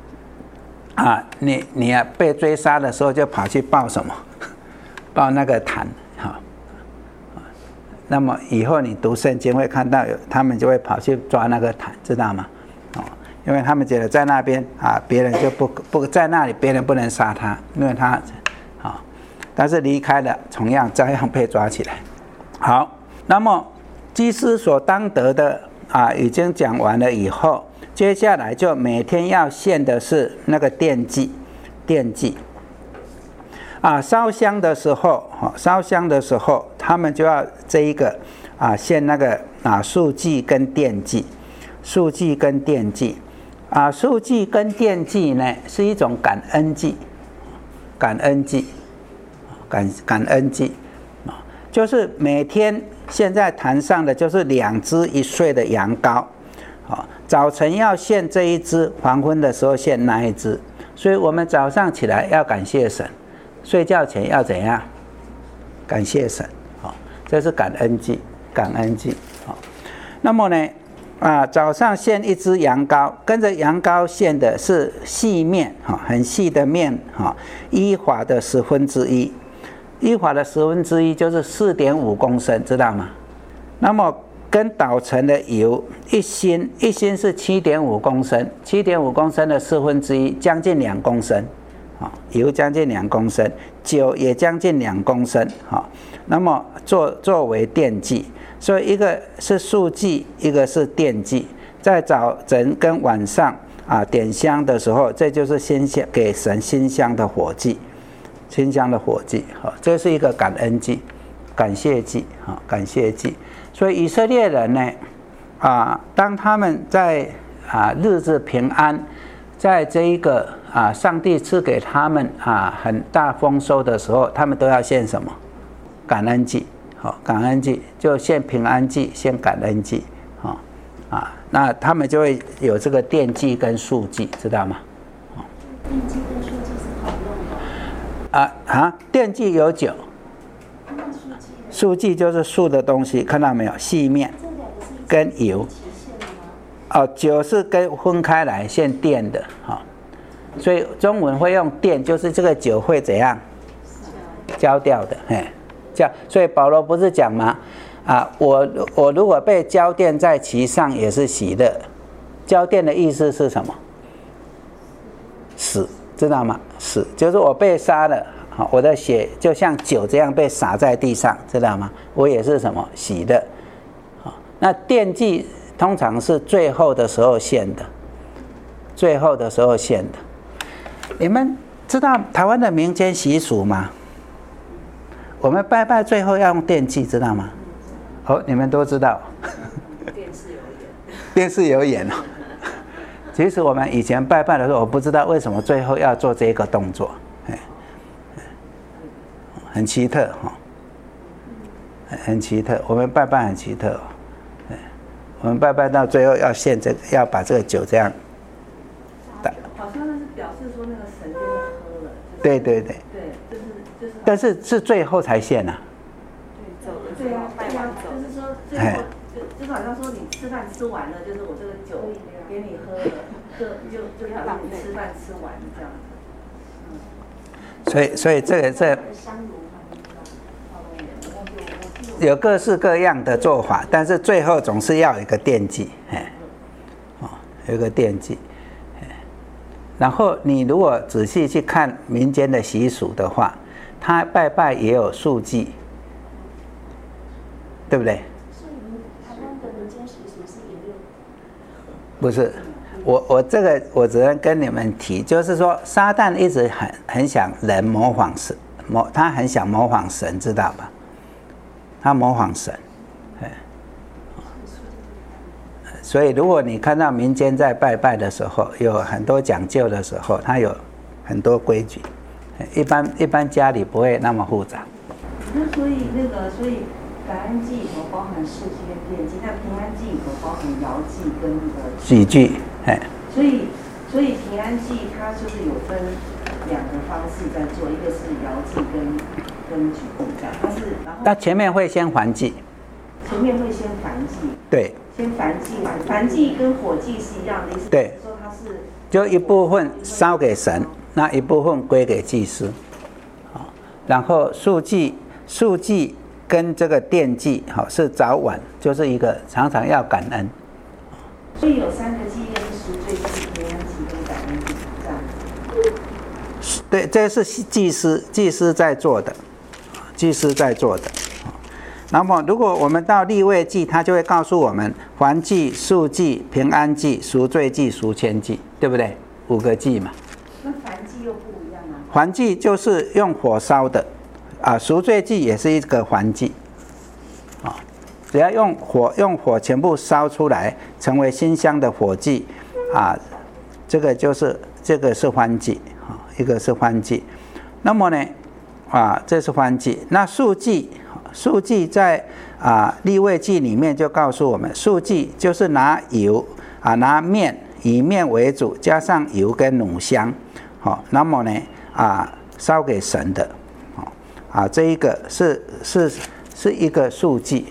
你被追杀的时候，就跑去抱什么？抱那个坛那么以后你读圣经会看到他们就会跑去抓那个坛，知道吗？因为他们觉得在那边别人就不在那里，别人不能杀他，因为他但是离开了，同样照样被抓起来。好，那么祭司所当得的已经讲完了以后，接下来就每天要献的是那个奠祭。烧香的时候，他们就要这一个献那个素祭跟奠祭，素祭跟奠祭。素祭跟奠祭呢是一种感恩祭，感恩祭，就是每天现在坛上的就是2只1岁的羊羔，早晨要献这一只，黄昏的时候献那一只，所以我们早上起来要感谢神，睡觉前要怎样？感谢神，这是感恩祭，感恩祭。那么呢？早上献1只羊羔，跟着羊羔献的是细面，很细的面，依法的1/10，依法的1/10就是4.5公升，知道吗？那么跟捣成的油1斤是7.5公升，7.5公升的1/4，将近2公升，油将近2公升，酒也将近2公升，那么作为奠祭。所以一个是素祭，一个是奠祭。在早晨跟晚上点香的时候，这就是馨香，给神馨香的火祭，馨香的火祭。这是一个感恩祭，感谢祭，感谢祭。所以以色列人呢，当他们在日子平安，在这一个上帝赐给他们很大丰收的时候，他们都要献什么？感恩祭。感恩祭就献平安祭，献感恩祭，那他们就会有这个奠祭跟素祭，知道吗？ 奠祭跟素祭是好用的。 奠祭有酒，素祭就是素的东西，看到没有？细面跟油。酒是跟分开来献奠的，所以中文会用奠，就是这个酒会怎样焦掉的，所以保罗不是讲吗？我如果被浇奠在其上，也是喜乐。浇奠的意思是什么？死，知道吗？死就是我被杀了，我的血就像酒这样被洒在地上，知道吗？我也是什么？喜乐。那奠祭通常是最后的时候献的，最后的时候献的。你们知道台湾的民间习俗吗？我们拜拜最后要用电祭，知道吗？哦，你们都知道。电视有演哦。其实我们以前拜拜的时候，我不知道为什么最后要做这个动作，很奇特哈，很奇特。我们拜拜很奇特哦，我们拜拜到最后要献这个，要把这个酒这样打。 好像那是表示说那个神就会喝了。 对对对。 对，就是。但是是最后才献啊。 对，最后拜完走。就是说最后就是好像说你吃饭吃完了，就是我这个酒给你喝了，就好像你吃饭吃完这样子。 所以这有各式各样的做法，但是最后总是要有一个奠祭，有一个奠祭。然后你如果仔细去看民间的习俗的话，他拜拜也有素祭，对不对？ 所以台湾的民间习俗是也有？ 不是，我这个我只能跟你们提，就是说撒旦一直很想人模仿神，他很想模仿神，知道吧？他模仿神，所以如果你看到民间在拜拜的时候有很多讲究的时候，它有很多规矩，一般家里不会那么复杂。 那所以感恩祭里头包含素祭跟奠祭，那平安祭里头包含摇祭跟那个喜剧， 所以平安祭它就是有分两个方式在做，一个是摇祭跟举祭这样， 它前面会先还祭， 前面会先燔祭， 对， 先燔祭，燔祭跟火祭是一样的意思， 对， 说它是就一部分烧给神，那一部分归给祭司，然后素祭跟这个奠祭，是早晚，就是一个常常要感恩。 所以有三个祭业是赎罪祭、平安祭跟感恩祭这样子。 对，这是祭司在做的，祭司在做的。那么如果我们到利未记，他就会告诉我们燔祭、素祭、平安祭、赎罪祭、赎愆祭，对不对？5个祭嘛。 那燔祭又不一样啊。 燔祭就是用火烧的，赎罪祭也是一个燔祭，只要用火全部烧出来，成为馨香的火祭，这个是燔祭，一个是燔祭。那么呢，这是燔祭。那素祭在利未记里面就告诉我们，素祭就是拿油拿面，以面为主，加上油跟乳香，那么呢烧给神的，这一个是一个素祭。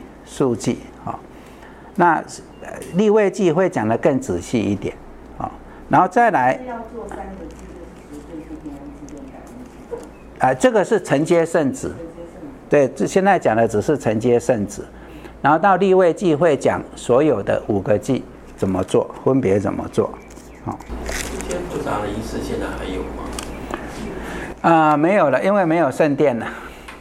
那利未记会讲得更仔细一点，然后再来要做3个祭，就是赎罪祭、平安祭跟感恩祭。 这个是承接圣旨，对，现在讲的只是承接圣旨，然后到利未记会讲所有的5个祭怎么做，分别怎么做。 这些复杂的仪式现在还有吗？ 没有了，因为没有圣殿了。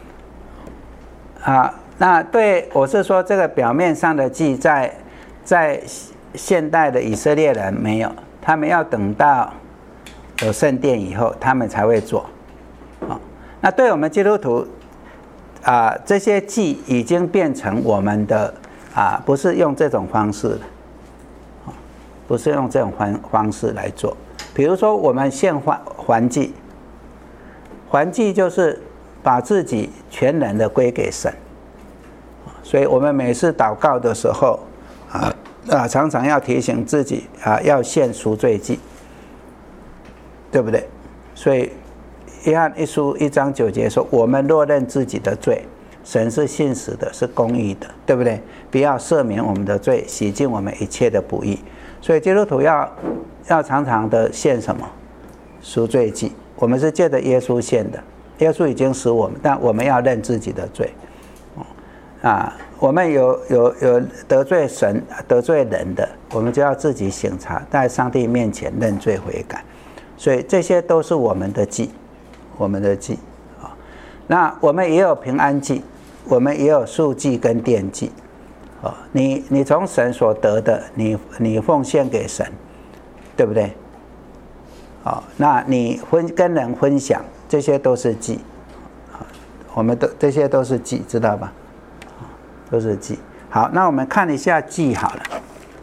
那对，我是说这个表面上的祭在现代的以色列人没有，他们要等到有圣殿以后，他们才会做。那对我们基督徒这些祭已经变成我们的不是用这种方式了，不是用这种方式来做。比如说我们献燔祭，燔祭就是把自己全人的归给神。所以我们每次祷告的时候常常要提醒自己要献赎罪祭，对不对？所以约翰一书1章9节说，我们若认自己的罪，神是信实的，是公义的，对不对？不要赦免我们的罪，洗净我们一切的不义。所以基督徒要常常的献什么？赎罪祭。我们是借着耶稣献的，耶稣已经使我们，但我们要认自己的罪。我们有得罪神、得罪人的，我们就要自己省察，在上帝面前认罪悔改。所以这些都是我们的祭，那我们也有平安祭，我们也有素祭跟奠祭。 你从神所得的，你奉献给神，对不对？那你跟人分享，这些都是祭，这些都是祭，知道吧？都是祭。好，那我们看一下祭好了。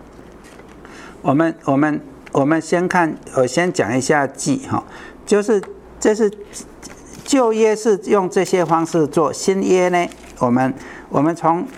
我们先看，我先讲一下祭哈，就是这是旧约是用这些方式做，新约呢，我们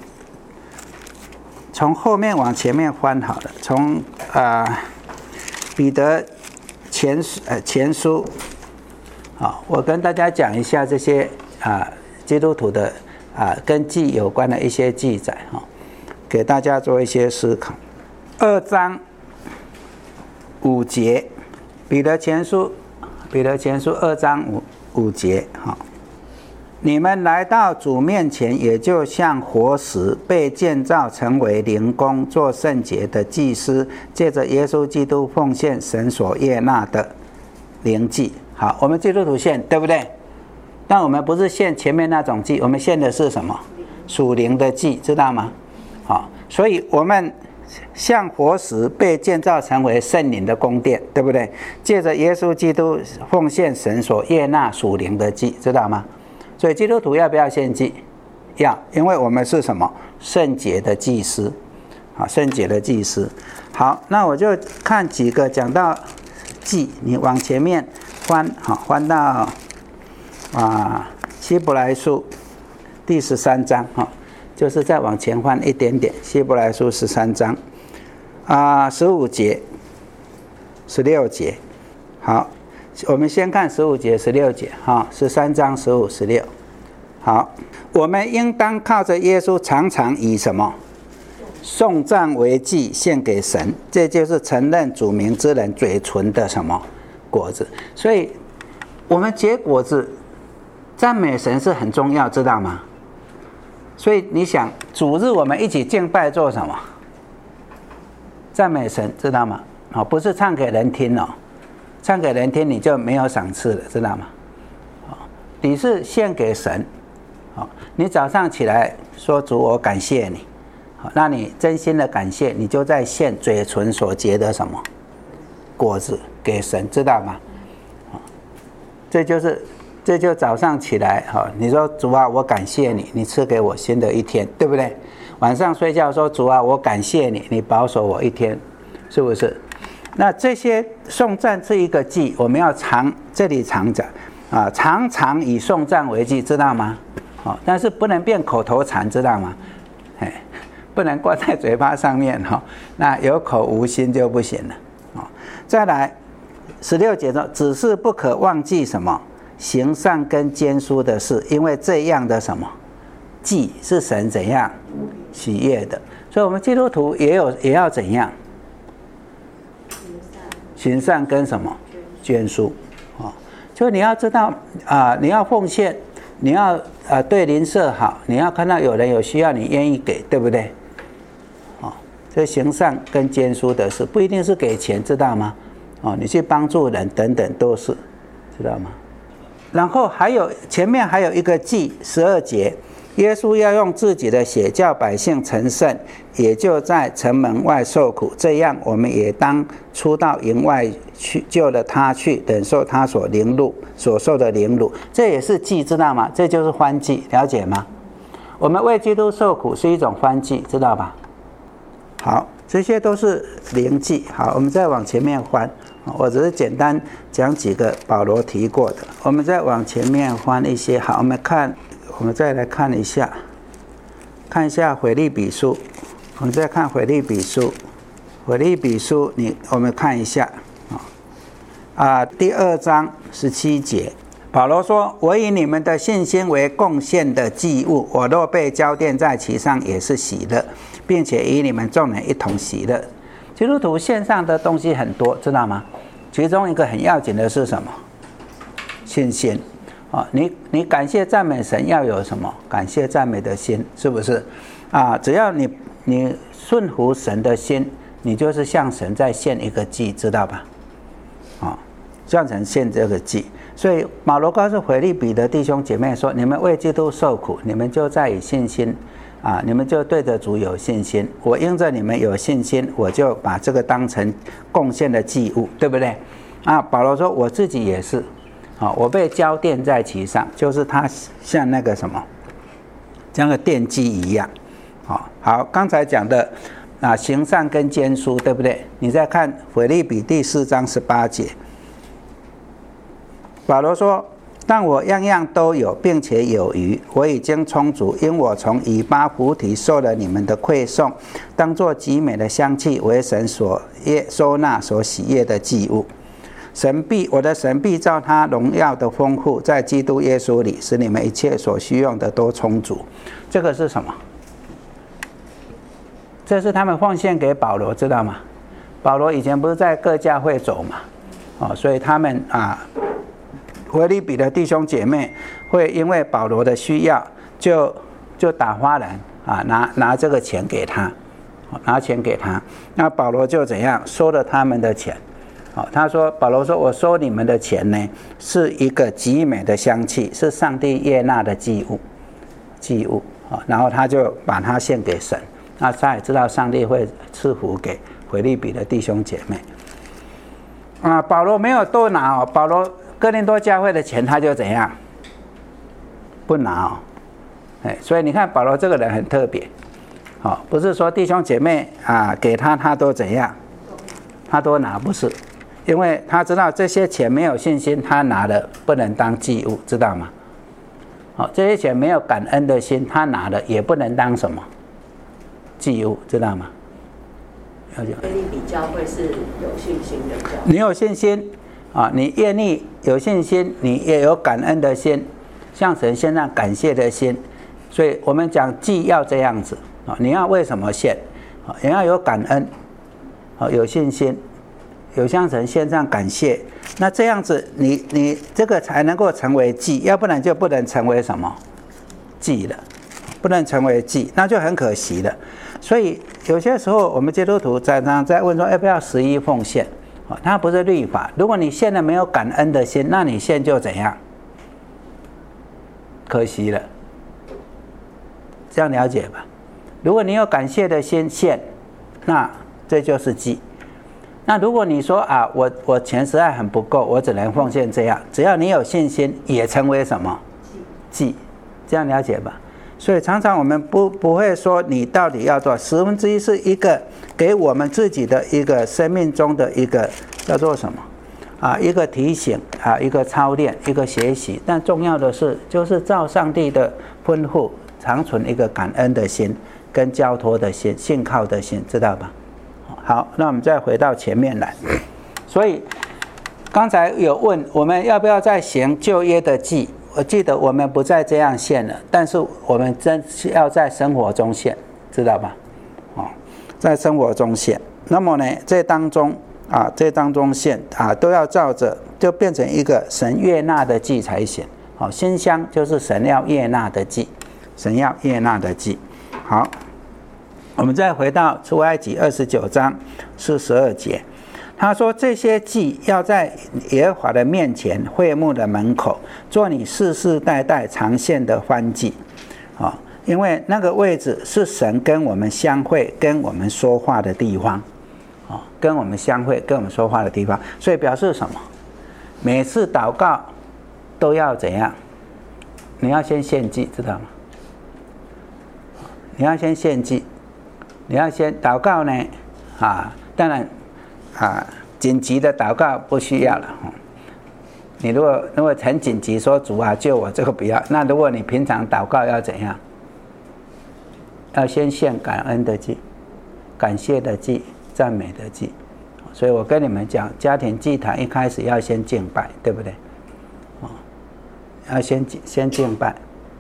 从后面往前面翻好了，从彼得前书，我跟大家讲一下这些基督徒的跟祭有关的一些记载给大家做一些思考。2章5节，彼得前书2章5节你们来到主面前，也就像活石被建造成为灵宫，做圣洁的祭司，借着耶稣基督奉献神所悦纳的灵祭。好，我们基督徒献，对不对？但我们不是献前面那种祭，我们献的是什么？属灵的祭，知道吗？所以我们像活石被建造成为圣灵的宫殿，对不对？借着耶稣基督奉献神所悦纳属灵的祭，知道吗？所以基督徒要不要献祭？要，因为我们是什么？圣洁的祭司，圣洁的祭司。好，那我就看几个讲到祭，你往前面翻，翻到希伯来书第13章，就是再往前翻一点点，希伯来书13章15节、16节。好，我们先看15节、16节13章15、16。好，我们应当靠着耶稣，常常以什么？颂赞为祭献给神，这就是承认主名之人嘴唇的什么果子。所以我们结果子赞美神是很重要，知道吗？所以你想主日我们一起敬拜做什么？赞美神，知道吗？不是唱给人听唱给人听你就没有赏赐了，知道吗？你是献给神。你早上起来说主我感谢你，那你真心的感谢，你就在献嘴唇所结的什么果子给神，知道吗？这就早上起来你说主啊我感谢你，你赐给我新的一天，对不对？晚上睡觉说主啊我感谢你，你保守我一天，是不是？那这些颂赞是一个祭，我们要这里常讲常常以颂赞为祭，知道吗？但是不能变口头禅，知道吗？不能挂在嘴巴上面那有口无心就不行了再来16节说，只是不可忘记什么？行善跟捐书的事，因为这样的什么祭是神怎样喜悦的。所以我们基督徒也要怎样行善跟什么捐书就你要知道你要奉献，你要对邻舍好，你要看到有人有需要，你愿意给，对不对？这行善跟捐书的事，不一定是给钱，知道吗？你去帮助人等等都是，知道吗？然后前面还有一个祭，12节，耶稣要用自己的血叫百姓成圣，也就在城门外受苦，这样我们也当出到营外去，救了他去，忍受他所受的凌辱，这也是祭，知道吗？这就是欢祭，了解吗？我们为基督受苦是一种欢祭，知道吧？好，这些都是灵祭。好，我们再往前面翻，我只是简单讲几个保罗提过的，我们再往前面翻一些。好，我们再来看一下腓立比书，我们再看腓立比书，我们看一下第2章17节，保罗说：“我以你们的信心为贡献的祭物，我若被交奠在其上，也是喜乐，并且与你们众人一同喜乐。”基督徒献上的东西很多，知道吗？其中一个很要紧的是什么？信心。你感谢赞美神要有什么？感谢赞美的心，是不是？只要你顺服神的心，你就是向神在献一个祭，知道吧？向神献这个祭。所以保罗告诉腓立比的弟兄姐妹说：你们为基督受苦，你们就在以信心你们就对着主有信心。我因着你们有信心，我就把这个当成贡献的祭物，对不对？保罗说我自己也是，我被交奠在其上，就是他像那个什么，像个奠基一样。好，刚才讲的行善跟坚书，对不对？你再看腓立比第4章18节，保罗说，但我样样都有，并且有余，我已经充足，因我从以巴弗提受了你们的馈送，当作极美的香气，为神所收纳所喜悦的祭物。我的神必照他荣耀的丰富，在基督耶稣里，使你们一切所需用的都充足。这个是什么？这是他们奉献给保罗，知道吗？保罗以前不是在各教会走嘛，所以他们腓立比的弟兄姐妹会因为保罗的需要，就打发人拿这个钱给他，拿钱给他。那保罗就怎样收了他们的钱？保罗说，我收你们的钱呢，是一个极美的香气，是上帝悦纳的祭物。然后他就把它献给神。那他也知道上帝会赐福给腓立比的弟兄姐妹。保罗没有多拿保罗哥林多教会的钱他就怎样？不拿所以你看保罗这个人很特别，不是说弟兄姐妹给他都怎样，他都拿，不是，因为他知道这些钱没有信心，他拿了不能当祭物，知道吗？这些钱没有感恩的心，他拿了也不能当什么祭物，知道吗？ 腓立比教会是有信心的教会。 你有信心你愿意有信心，你也有感恩的心，向神献上感谢的心。所以我们讲祭要这样子你要为什么献？你要有感恩，有信心，有向神献上感谢。那这样子你这个才能够成为祭，要不然就不能成为什么祭了，不能成为祭，那就很可惜了。所以有些时候我们基督徒常常在问说要不要11奉献，它不是律法。如果你献了没有感恩的心，那你献就怎样？可惜了，这样了解吧？如果你有感谢的心献，那这就是祭。那如果你说我钱实在很不够，我只能奉献这样，只要你有信心，也成为什么祭？这样了解吧？所以常常我们不会说你到底要多少1/10是一个给我们自己的一个生命中的一个叫做什么一个提醒一个操练，一个学习。但重要的是就是照上帝的吩咐，常存一个感恩的心跟交托的心，信靠的心，知道吧？好，那我们再回到前面来。所以刚才有问我们要不要再行旧约的祭，我记得我们不再这样献了，但是我们真是要在生活中献，知道吧？在生活中献。那么呢，这当中献都要照着，就变成一个神悦纳的祭才行。馨香就是神要悦纳的祭，神要悦纳的祭。好，我们再回到出埃及29章42节。他说这些祭要在耶和华的面前，会幕的门口，做你世世代代常献的燔祭。因为那个位置是神跟我们相会，跟我们说话的地方。跟我们相会，跟我们说话的地方。所以表示什么？每次祷告都要怎样？你要先献祭，知道吗？你要先献祭，你要先祷告呢当然紧急的祷告不需要了。你如果很紧急说主救我，这个不要。那如果你平常祷告要怎样？要先献感恩的祭，感谢的祭，赞美的祭。所以我跟你们讲，家庭祭坛一开始要先敬拜，对不对？要先敬拜，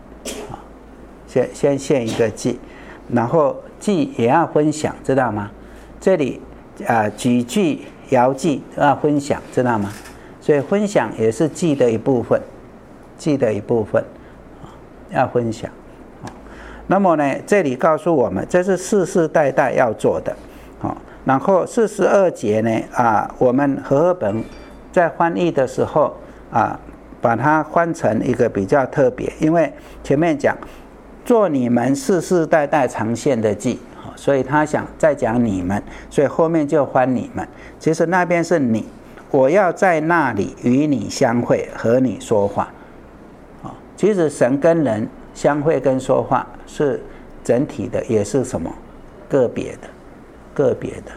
先献一个祭，然后祭也要分享，知道吗？这里举祭、摇祭都要分享，知道吗？所以分享也是祭的一部分，祭的一部分要分享。那么呢，这里告诉我们，这是世世代代要做的。然后42节呢，我们和合本在翻译的时候把它翻成一个比较特别，因为前面讲做你们世世代代常献的祭，所以他想再讲你们，所以后面就翻你们。其实那边是你，我要在那里与你相会，和你说话。其实神跟人相会跟说话是整体的，也是什么个别的。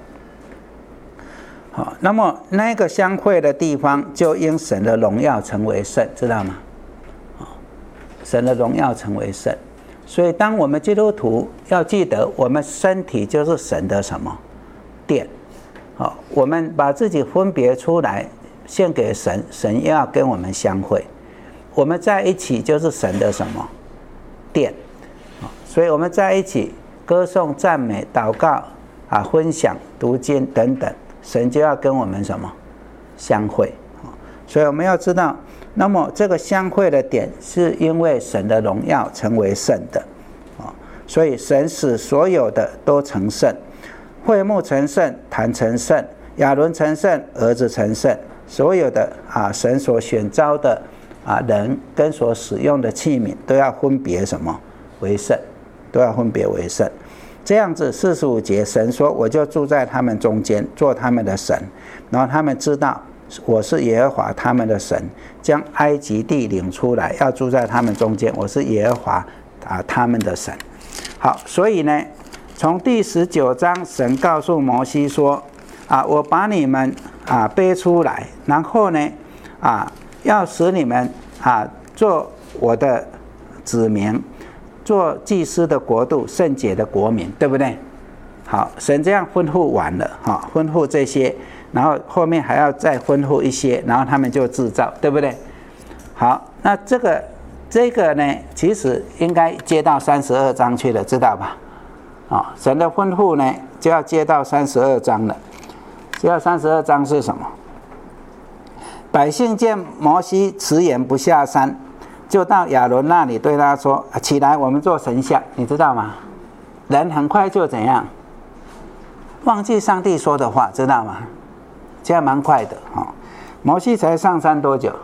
好，那么那个相会的地方，就因神的荣耀成为圣，知道吗？神的荣耀成为圣，所以当我们基督徒要记得，我们身体就是神的什么殿。好，我们把自己分别出来献给神，神要跟我们相会，我们在一起就是神的什么殿。所以我们在一起歌颂、赞美、祷告分享、读经等等，神就要跟我们什么相会。所以我们要知道，那么这个相会的点是因为神的荣耀成为圣的，所以神使所有的都成圣，会幕成圣，坛成圣，亚伦成圣，儿子成圣，所有的神所选召的人跟所使用的器皿都要分别什么为圣，都要分别为圣。这样子45节神说，我就住在他们中间，做他们的神，然后他们知道我是耶和华他们的神，将埃及地领出来，要住在他们中间，我是耶和华他们的神。好，所以呢，从第19章神告诉摩西说我把你们背出来，然后呢要使你们做我的子民，做祭司的国度，圣洁的国民，对不对？好，神这样吩咐完了，吩咐这些，然后后面还要再吩咐一些，然后他们就制造，对不对？好，那这个呢，其实应该接到32章去了，知道吧？神的吩咐呢，就要接到32章了。接到32章是什么？百姓见摩西迟延不下山，就到亚伦那里对他说：起来，我们做神像，你知道吗？人很快就怎样？忘记上帝说的话，知道吗？这样蛮快的。摩西才上山多久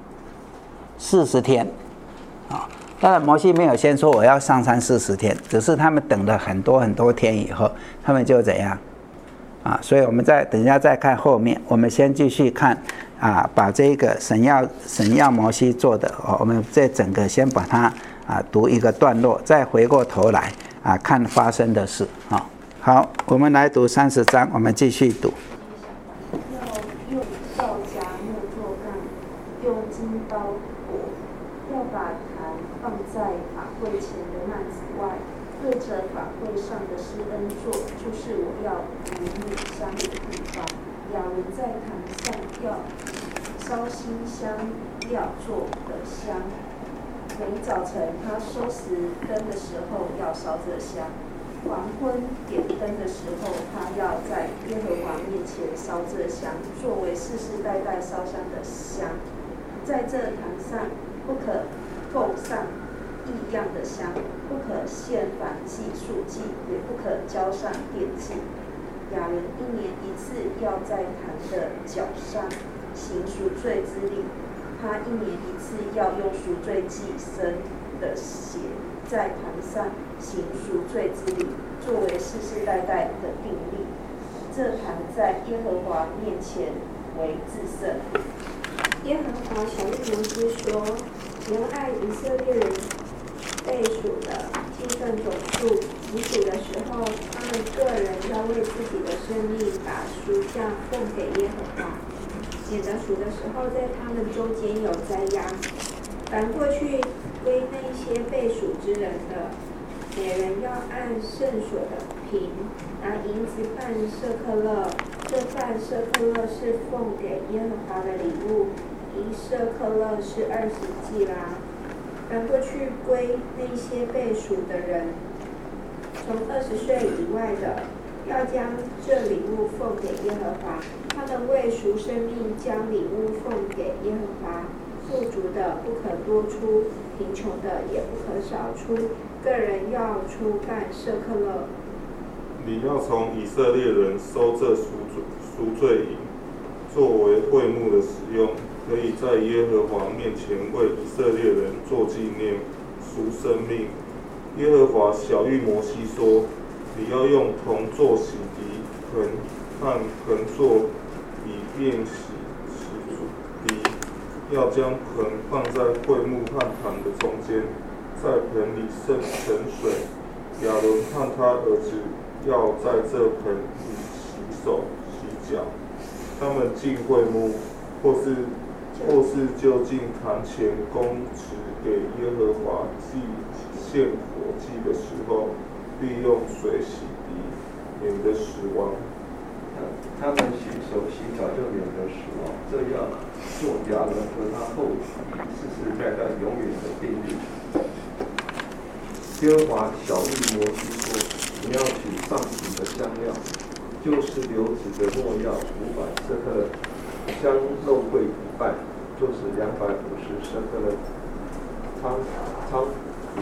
？40天。当然摩西没有先说我要上山40天，只是他们等了很多天以后，他们就怎样所以我们等一下再看后面，我们先继续看把这个神要摩西做的我们这整个先把它读一个段落，再回过头来看发生的事好，我们来读30章，我们继续读。 要用皂荚木做杠，用金包裹，要把坛放在法会前的幔子外，对着法会上的施恩座，就是我要与你相遇的地方。亚伦在坛上要烧馨香料做的香，每早晨他收拾灯的时候要烧这香。黄昏点灯的时候，他要在耶和华面前烧这香，作为世世代代烧香的香。在这坛上不可供上异样的香，不可献燔祭、素祭，也不可浇上奠祭。亚伦1年1次要在坛的角上行赎罪之礼，他1年1次要用赎罪祭牲的血在坛上行赎罪之礼，作为世世代代的定例。这坛在耶和华面前为至圣。 耶和华小谕摩西说：你要按以色列人被数的计算总数，你数的时候，他们个人要为自己的生命把赎价奉给耶和华，免得数的时候在他们中间有灾殃。凡过去归那些被数之人的，每人要按圣所的平，拿银子半舍客勒，这半舍客勒是奉给耶和华的礼物，1舍客勒是20季拉。凡过去归那些被数的人，从20岁以外的，要将这礼物奉给耶和华。他们为赎生命，将礼物奉给耶和华。富足的不可多出，贫穷的也不可少出，个人要出半舍客勒。 你要从以色列人收这赎罪银，作为会幕的使用，可以在耶和华面前为以色列人做纪念，赎生命， 耶和华晓谕摩西说：你要用铜做洗涤盆和盆座，以便洗涤。要将盆放在会幕和坛的中间，在盆里盛水。亚伦和他儿子要在这盆里洗手洗脚。他们进会幕，或是就近坛前供职给耶和华献火祭的时候，必用水洗涤，免得死亡。 他们洗手洗脚就免得死亡，这样做亚伦和他后裔世世代代永远的定律。耶和华晓谕摩西说：你要取上品的香料，就是流质的没药500舍客勒，香肉桂1瓣，就是250舍客勒，菖蒲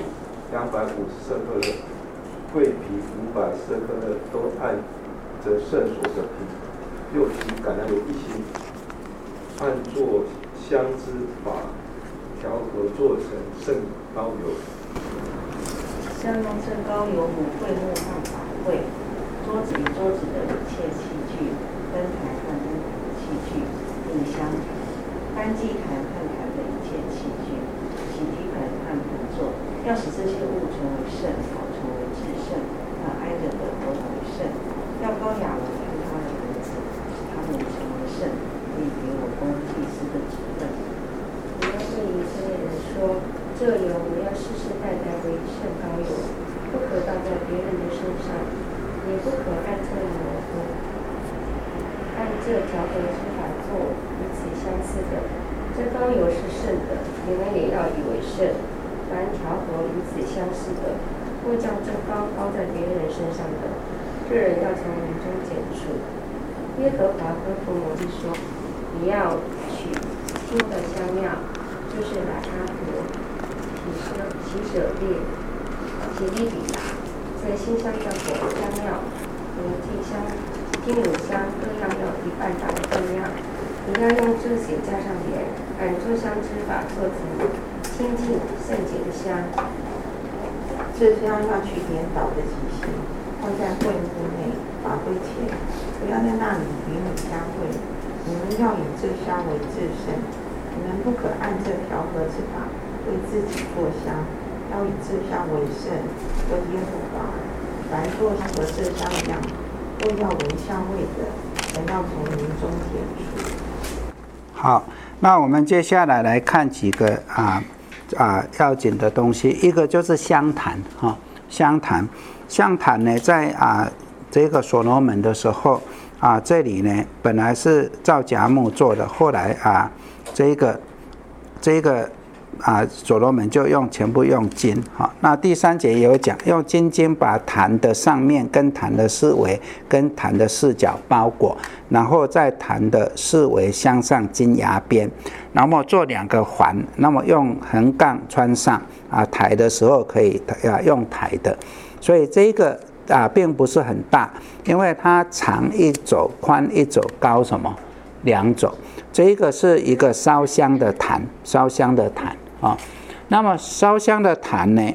250舍客勒，桂皮500舍客勒，都按着圣所的品。6提橄榄油1斤，按做香之法调和做成圣膏油。 香浓圣膏油母会幕和法会，桌子与桌子的一切器具，灯台和灯台的器具，印香坛、燔祭坛和坛的一切器具，洗涤盆和盆座，要使这些物成为圣，好成为至圣，和挨着的都为圣。要膏亚伦和他的儿子，使他们成为圣，可以给我供祭司的职分。 你要对以色列人说：这油我要世世代代为圣膏油，不可倒在别人的身上，也不可按这模糊，按这调和之法做与此相似的。这膏油是圣的，你们也要以为圣。凡调和与此相似的，或将这膏膏在别人身上的，这人要从民中剪除。耶和华吩咐摩西说：你要取金的香料，就是拿它和洗舍列、洗利比达，这馨香的火香料和金乳香各样要1半大的分量。你要用这些加上盐，按做香之法做成清净圣洁的香。 这香要取点倒的极细，放在会幕内法会前，不要在那里与你相会。你们要以这香为至圣，你们不可按这调和之法为自己做香，要以这香为圣，为耶和华。凡做香和这香一样，都要闻香味的，人要从民中剪除。 好，那我们接下来来看几个要紧的东西，一个就是香坛哈，香坛呢，在这个所罗门的时候这里呢本来是皂荚木做的，后来这个所罗门就全部用金。好，那第3节也有讲，用金晶把坛的上面跟坛的四围跟坛的四角包裹，然后在坛的四围镶上金牙边，然后做2个环，那么用横杠穿上抬的时候可以用抬的。所以这个并不是很大，因为它长1肘，宽1肘，高2肘。这个是一个烧香的坛，那么烧香的坛呢，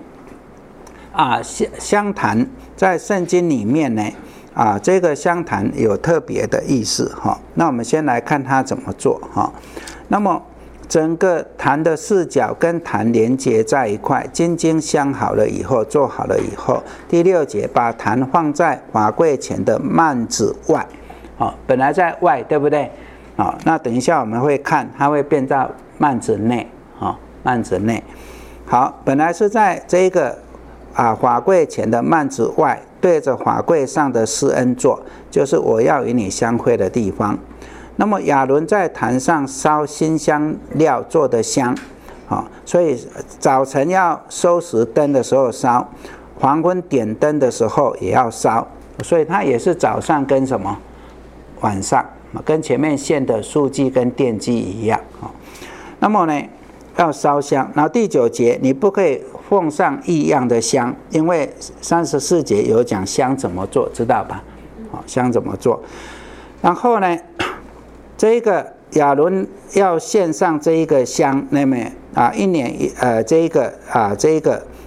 香坛在圣经里面呢，这个香坛有特别的意思哈。那我们先来看它怎么做哈。那么整个坛的四角跟坛连接在一块，金晶镶好了以后，做好了以后，第6节把坛放在法柜前的幔子外，本来在外，对不对？那等一下我们会看，它会变到幔子内，幔子内。好，本来是在这个法柜前的幔子外，对着法柜上的施恩座，就是我要与你相会的地方。那么亚伦在坛上烧馨香料做的香，所以早晨要收拾灯的时候烧，黄昏点灯的时候也要烧，所以它也是早上跟晚上，跟前面献的素祭跟奠祭一样。那么呢要烧香，然后第9节你不可以奉上异样的香，因为34节有讲香怎么做，知道吧？香怎么做？然后呢，这个亚伦要献上这一个香，那么一年这一个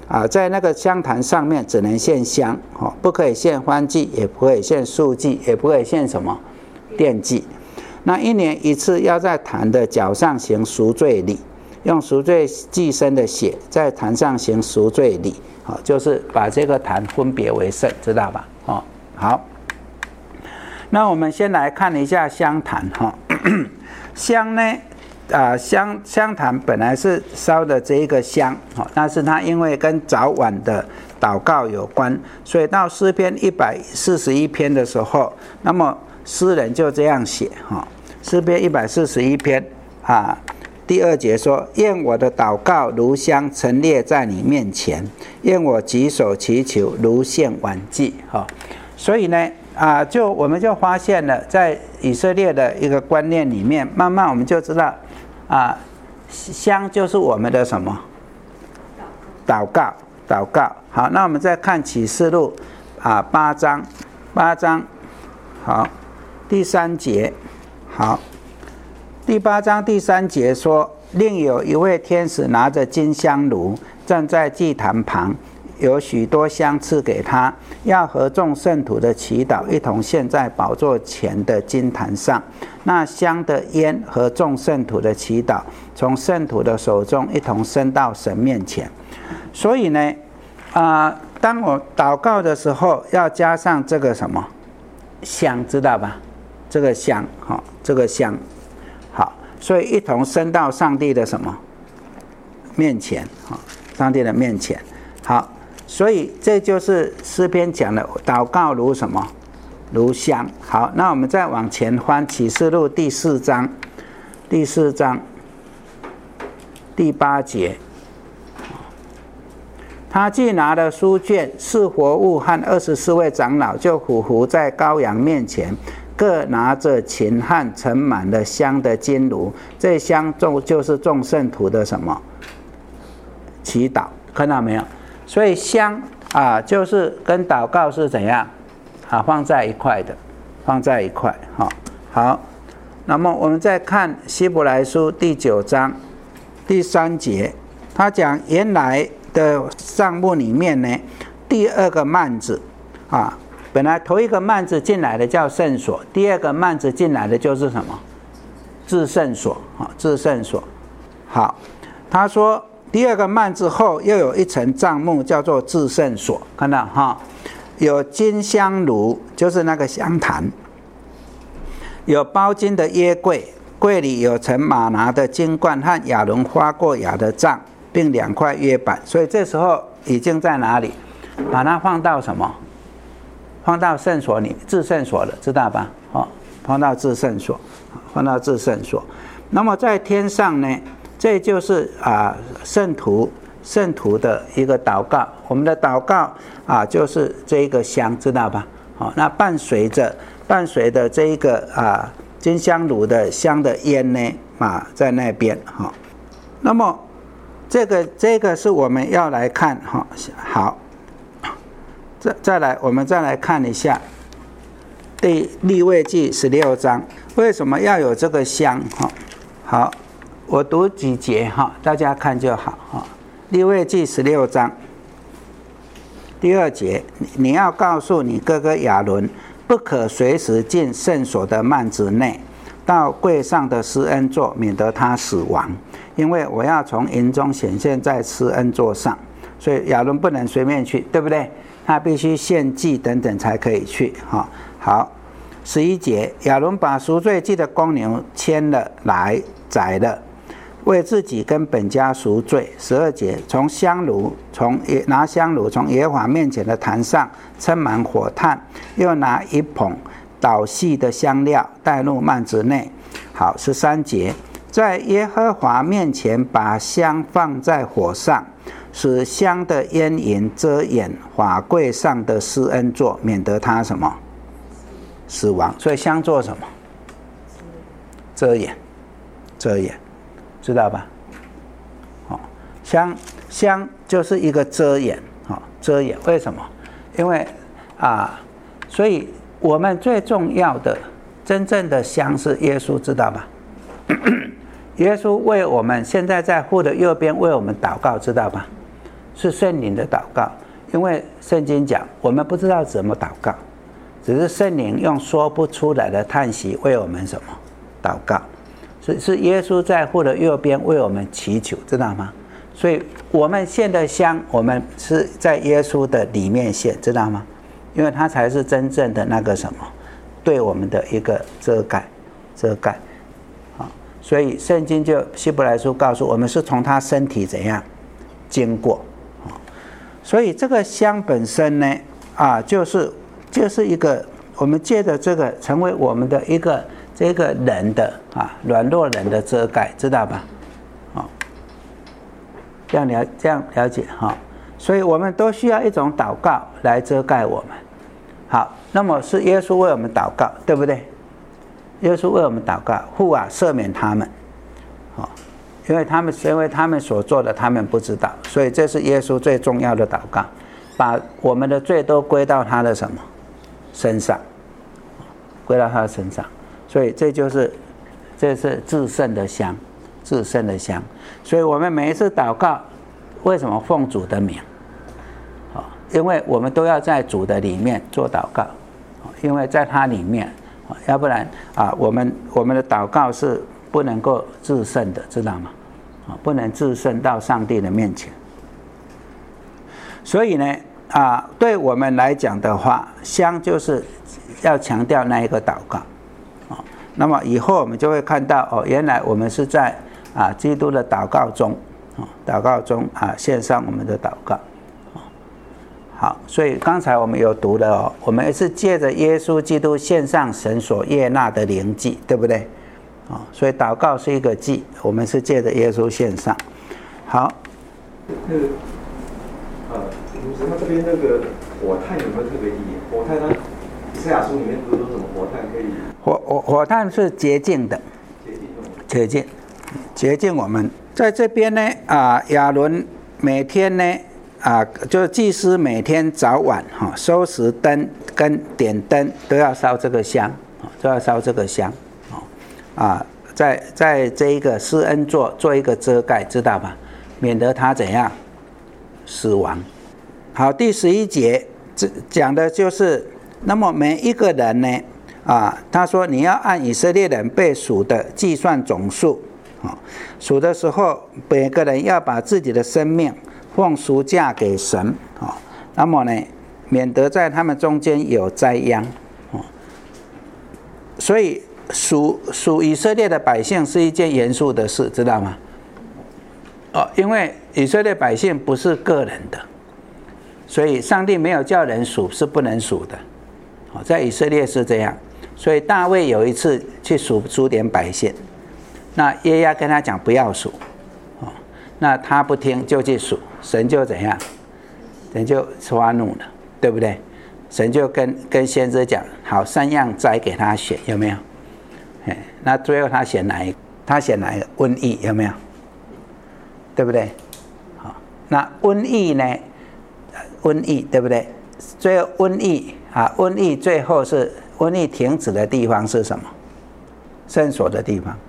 在那个香坛上面只能献香，不可以献欢祭，也不可以献素祭，也不可以献什么奠祭。那1年1次要在坛的脚上行赎罪礼，用赎罪祭牲的血在坛上行赎罪礼，就是把这个坛分别为圣，知道吧？好，那我们先来看一下香坛。香呢，香坛本来是烧的这一个香，但是它因为跟早晚的祷告有关，所以到诗篇141篇的时候，那么诗人就这样写，诗篇141篇第2节说：愿我的祷告如香陈列在你面前，愿我举手祈求如献晚祭。所以呢，我们就发现了，在以色列的一个观念里面，慢慢我们就知道，香就是我们的什么？祷告。好，那我们再看启示录8章，好，第3节，好，第8章第3节说，另有一位天使拿着金香炉站在祭坛旁，有许多香赐给他，要和众圣徒的祈祷一同献在宝座前的金坛上。那香的烟和众圣徒的祈祷，从圣徒的手中一同升到神面前。所以呢，当我祷告的时候，要加上这个什么香，知道吧？这个香，这个香，好，所以一同升到上帝的什么面前？上帝的面前。好。所以这就是诗篇讲的祷告如什么？如香。好，那我们再往前翻启示录第4章第8节，他既拿了书卷，4活物和24位长老就匍匐在羔羊面前，各拿着琴和盛满了香的金炉，这香就是众圣徒的什么？祈祷，看到没有？所以香就是跟祷告是怎样放在一块的，好，那么我们再看希伯来书第9章第3节，他讲原来的帐幕里面呢，第2个幔子本来头一个幔子进来的叫圣所，第2个幔子进来的就是什么？至圣所。好，他说第2个幔子后又有一层帐幕，叫做至圣所，看到有金香炉，就是那个香坛，有包金的约柜，柜里有盛玛拿的金罐和亚伦发过芽的杖，并2块约板。所以这时候已经在哪里？把它放到什么？放到圣所里，至圣所了，知道吧？放到至圣所，那么在天上呢？这就是圣徒的一个祷告。我们的祷告就是这一个香，知道吧？那伴随的这一个金香炉的香的烟呢在那边那么这个是我们要来看好，我们再来看一下利未记16章，为什么要有这个香？好。我读几节大家看就好利未记16章第2节，你要告诉你哥哥亚伦，不可随时进圣所的幔子内，到柜上的施恩座，免得他死亡，因为我要从营中显现在施恩座上。所以亚伦不能随便去，对不对？他必须献祭等等才可以去好，11节，亚伦把赎罪祭的公牛牵了来宰了，为自己跟本家赎罪。12节，拿香炉从耶和华面前的坛上盛满火炭，又拿一捧捣细的香料带入幔子内。好，13节，在耶和华面前把香放在火上，使香的烟云遮掩法柜上的施恩座，免得他什么死亡。所以香做什么？遮掩，知道吧？香就是一个遮掩，为什么？因为所以我们最重要的真正的香是耶稣，知道吧？耶稣为我们现在在父的右边为我们祷告，知道吧？ 是圣灵的祷告。因为圣经讲，我们不知道怎么祷告，只是圣灵用说不出来的叹息为我们什么祷告，是耶稣在父的右边为我们祈求，知道吗？所以我们献的香，我们是在耶稣的里面献，知道吗？因为他才是真正的那个什么，对我们的一个遮盖。所以圣经就希伯来书告诉我们，是从他身体怎样经过。所以这个香本身呢，就是一个我们借着这个成为我们的一个这个人的软弱人的遮盖，知道吧？这样了解哈。所以我们都需要一种祷告来遮盖我们。好，那么是耶稣为我们祷告，对不对？耶稣为我们祷告，父啊，赦免他们，因为他们所做的他们不知道，所以这是耶稣最重要的祷告，把我们的罪都归到他的什么身上，归到他的身上，所以这是至圣的香，至圣的香。所以我们每一次祷告，为什么奉主的名？因为我们都要在主的里面做祷告，因为在他里面，要不然我们的祷告是不能够至圣的，知道吗？不能至圣到上帝的面前。所以呢，对我们来讲的话，香就是要强调那一个祷告。那么以后我们就会看到，原来我们是在基督的祷告中献上我们的祷告。好，所以刚才我们有读了我们是借着耶稣基督献上神所悦纳的灵祭，对不对？所以祷告是一个祭，我们是借着耶稣献上。好， 那个他这边那个火炭有没有特别意义？火炭呢？以赛亚书里面不是说什么火炭可以？ 火炭是洁净的，洁净我们。在这边呢，亚伦每天呢。就是祭司每天早晚收拾灯跟点灯都要烧这个香，在这一个施恩座做一个遮盖，知道吧？免得他怎样死亡。好，第11节讲的就是，那么每一个人呢，他说你要按以色列人被数的计算总数，数的时候每个人要把自己的生命奉赎价给神，那么呢，免得在他们中间有灾殃。所以属以色列的百姓是一件严肃的事，知道吗？因为以色列百姓不是个人的，所以上帝没有叫人数，是不能数的。在以色列是这样，所以大卫有一次去数点百姓，那耶押跟他讲不要数，那他不听就去数，神就怎样？神就发怒了，对不对？神就跟先知讲，好，3样灾给他选，有没有？那最后他选哪一个？他选哪一个？瘟疫，有没有？对不对？好，那瘟疫呢？瘟疫对不对？最后瘟疫最后是瘟疫停止的地方是什么？圣所的地方。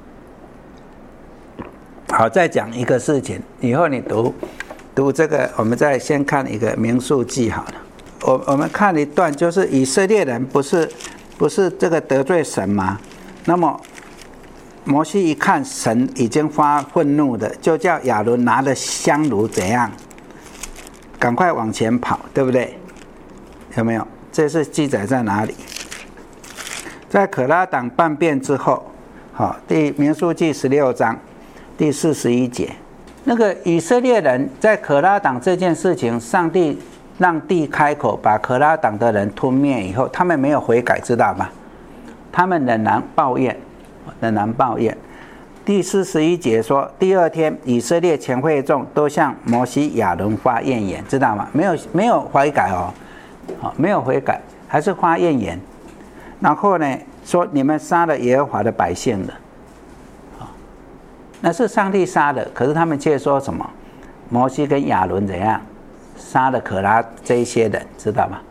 好，再讲一个事情，以后你读这个，我们再先看一个民数记好了。我们看一段，就是以色列人不是这个得罪神吗？那么摩西一看神已经发愤怒的，就叫亚伦拿着香炉怎样，赶快往前跑，对不对？有没有？这是记载在哪里？在可拉党叛变之后，民数记16章第41节，那个以色列人在可拉党这件事情，上帝让地开口把可拉党的人吞灭以后，他们没有悔改，知道吧？他们仍然抱怨。第41节说，第二天以色列全会众都向摩西亚伦发怨言，知道吗？没有悔改没有悔改，还是发怨言。然后呢，说你们杀了耶和华的百姓了。那是上帝杀的，可是他们却说什么？摩西跟亚伦怎样杀了可拉这一些人，知道吧？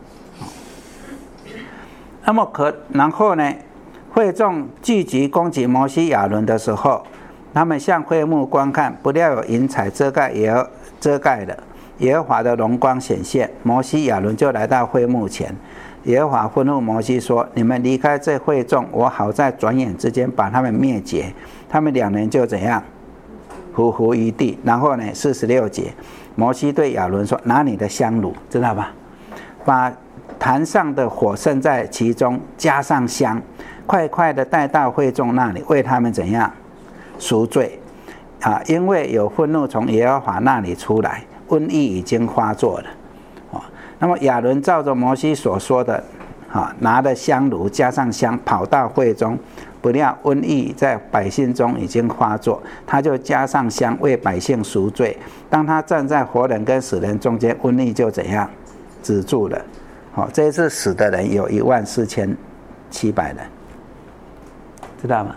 那么然后呢，会众聚集攻击摩西亚伦的时候，他们向会幕观看，不料有云彩遮盖了， 耶和华的荣光显现，摩西亚伦就来到会幕前。耶和华吩咐摩西说：你们离开这会众，我好在转眼之间把他们灭绝。他们2人就怎样？匍匐于地。然后呢，46节，摩西对亚伦说：拿你的香炉，知道吧？把坛上的火盛在其中，加上香，快快的带到会众那里，为他们怎样赎罪啊？因为有愤怒从耶和华那里出来，瘟疫已经发作了。那么亚伦照着摩西所说的，拿着香炉加上香，跑到会中，不料瘟疫在百姓中已经发作，他就加上香为百姓赎罪。当他站在活人跟死人中间，瘟疫就怎样止住了。这一次死的人有14700人，知道吗？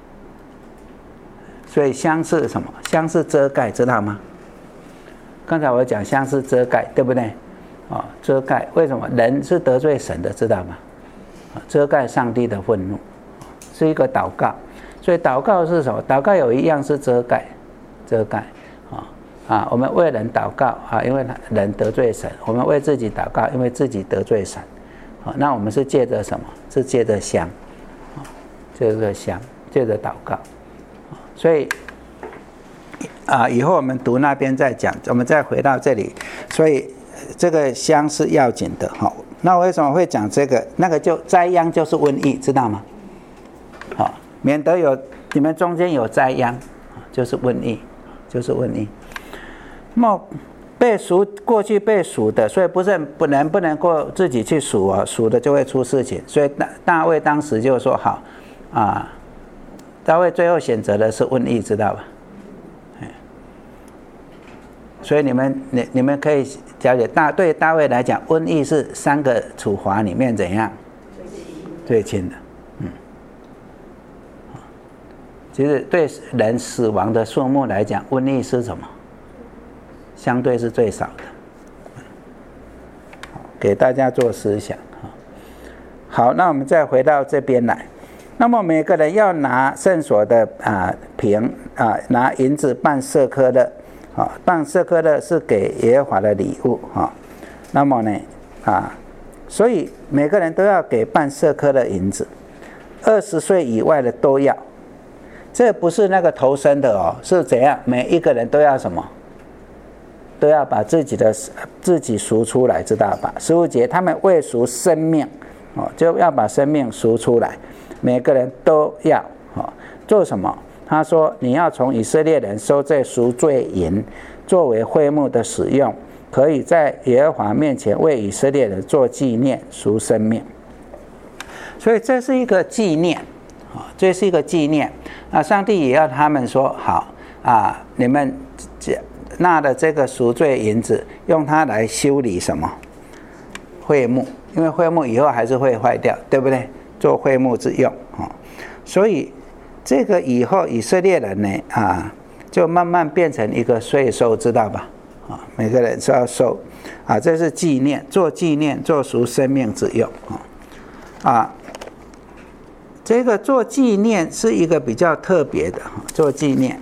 所以香是什么？香是遮盖，知道吗？刚才我讲香是遮盖，对不对？遮盖，为什么？人是得罪神的，知道吗？遮盖上帝的愤怒，是一个祷告。所以祷告是什么？祷告有一样是遮盖，我们为人祷告因为人得罪神；我们为自己祷告，因为自己得罪神。那我们是借着什么？是借着香，借着香，借着祷告。所以以后我们读那边再讲，我们再回到这里。所以这个香是要紧的。那为什么会讲这个？那个就灾殃就是瘟疫，知道吗？免得你们中间有灾殃，就是瘟疫，就是瘟疫。那么被赎，过去被赎的，所以不能够自己去赎赎的就会出事情。所以大卫当时就说好大卫最后选择的是瘟疫，知道吧？所以你们可以了解，对大卫来讲，瘟疫是3个处罚里面怎样最轻的。其实对人死亡的数目来讲，瘟疫是什么？相对是最少的。给大家做思想。好，那我们再回到这边来。那么每个人要拿圣所的瓶拿银子半舍客勒。半舍客勒是给耶和华的礼物。那么呢所以每个人都要给半舍客勒银子，20岁以外的都要。这不是那个投生的是怎样？每一个人都要什么？都要把自己赎出来，知道吧？15节，他们为赎生命就要把生命赎出来，每个人都要做什么？他说：你要从以色列人收这赎罪银，作为会幕的使用，可以在耶和华面前为以色列人做纪念，赎生命。所以这是一个纪念，这是一个纪念。上帝也要他们说好你们拿的这个赎罪银子，用它来修理什么？会幕，因为会幕以后还是会坏掉，对不对？做会幕之用所以这个以后以色列人呢就慢慢变成一个税收，知道吧？每个人是要收这是纪念，做纪念，做赎生命之用这个做纪念是一个比较特别的，做纪念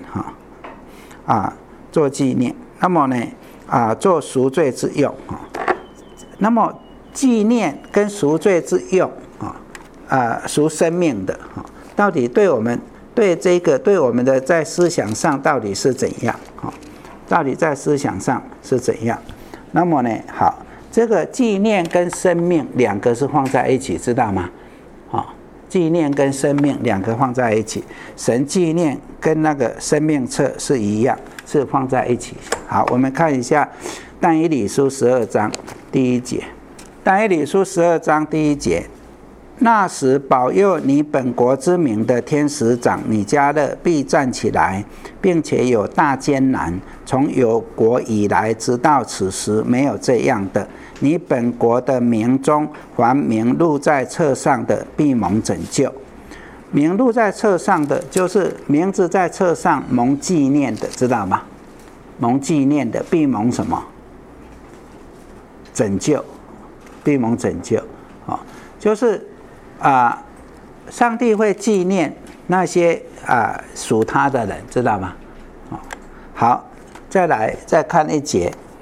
做纪念。那么呢做赎罪之用那么纪念跟赎罪之用赎生命的到底对我们对我们的在思想上到底是怎样到底在思想上是怎样？那么呢好，这个纪念跟生命2个是放在一起，知道吗？纪念跟生命2个放在一起，神纪念跟那个生命册是一样，是放在一起。好，我们看一下但以理书12章第1节。但以理书12章第1节，那时保佑你本国之名的天使长米迦勒必站起来，并且有大艰难，从有国以来直到此时没有这样的。你本国的名中凡名录在册上的必蒙拯救。名录在册上的就是名字在册上蒙纪念的，知道吗？蒙纪念的必蒙什么？拯救，必蒙拯救就是上帝会纪念那些属他的人，知道吗？好，再看1节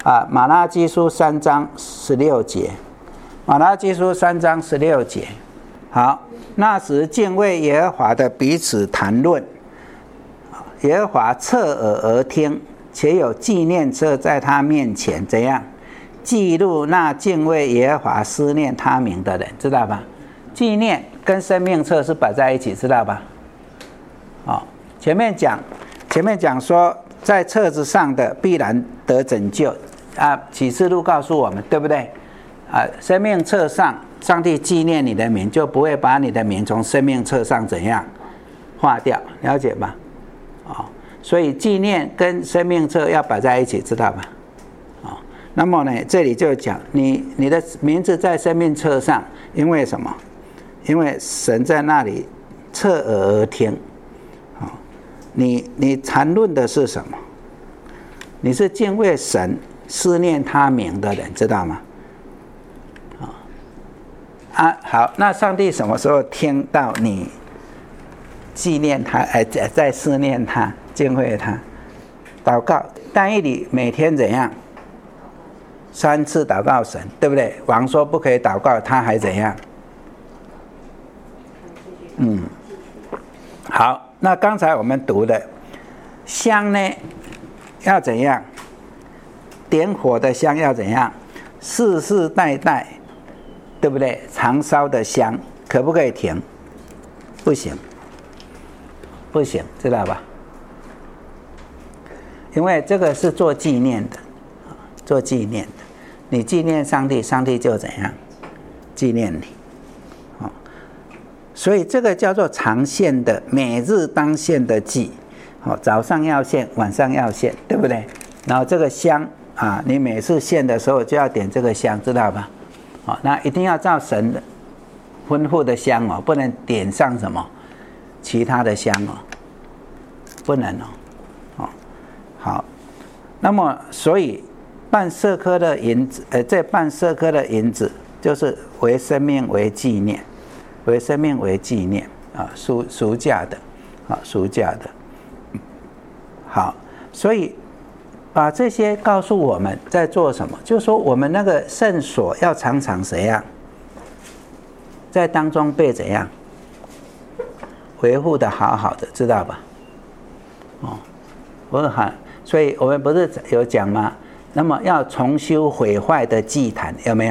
马拉基书3章16节，马拉基书3章16节。好，那时敬畏耶和华的彼此谈论，耶和华侧耳而听，且有纪念册在他面前，怎样记录那敬畏耶和华思念他名的人，知道吧？纪念跟生命册是摆在一起，知道吧？前面讲说，在册子上的必然得拯救啊。启示录告诉我们，对不对？生命册上，上帝纪念你的名，就不会把你的名从生命册上怎样划掉，了解吧？所以纪念跟生命册要摆在一起，知道吧？那么呢，这里就讲你的名字在生命册上，因为什么？因为神在那里侧耳而听。你谈论的是什么？你是敬畏神、思念他名的人，知道吗？好，那上帝什么时候听到你纪念他，在思念他、敬畏他？祷告，但以理每天怎样？3次祷告神，对不对？王说不可以祷告，他还怎样？好。那刚才我们读的香呢，要怎样？点火的香要怎样？世世代代，对不对？常烧的香，可不可以停？不行，不行，知道吧？因为这个是做纪念的，做纪念的。你纪念上帝，上帝就怎样？纪念你。所以这个叫做常献的，每日当献的祭，早上要献，晚上要献，对不对？然后这个香你每次献的时候就要点这个香，知道吧？那一定要照神的吩咐的香不能点上什么其他的香不能好，那么所以半舍客的银子，这半舍客的银子就是为生命为纪念。为生命为纪念赎价的赎价的。好，所以把这些告诉我们在做什么，就是说我们那个圣所要常常怎样在当中被怎样维护的好好的，知道吧？所以我们不是有讲吗？那么要重修毁坏的祭坛，有没有？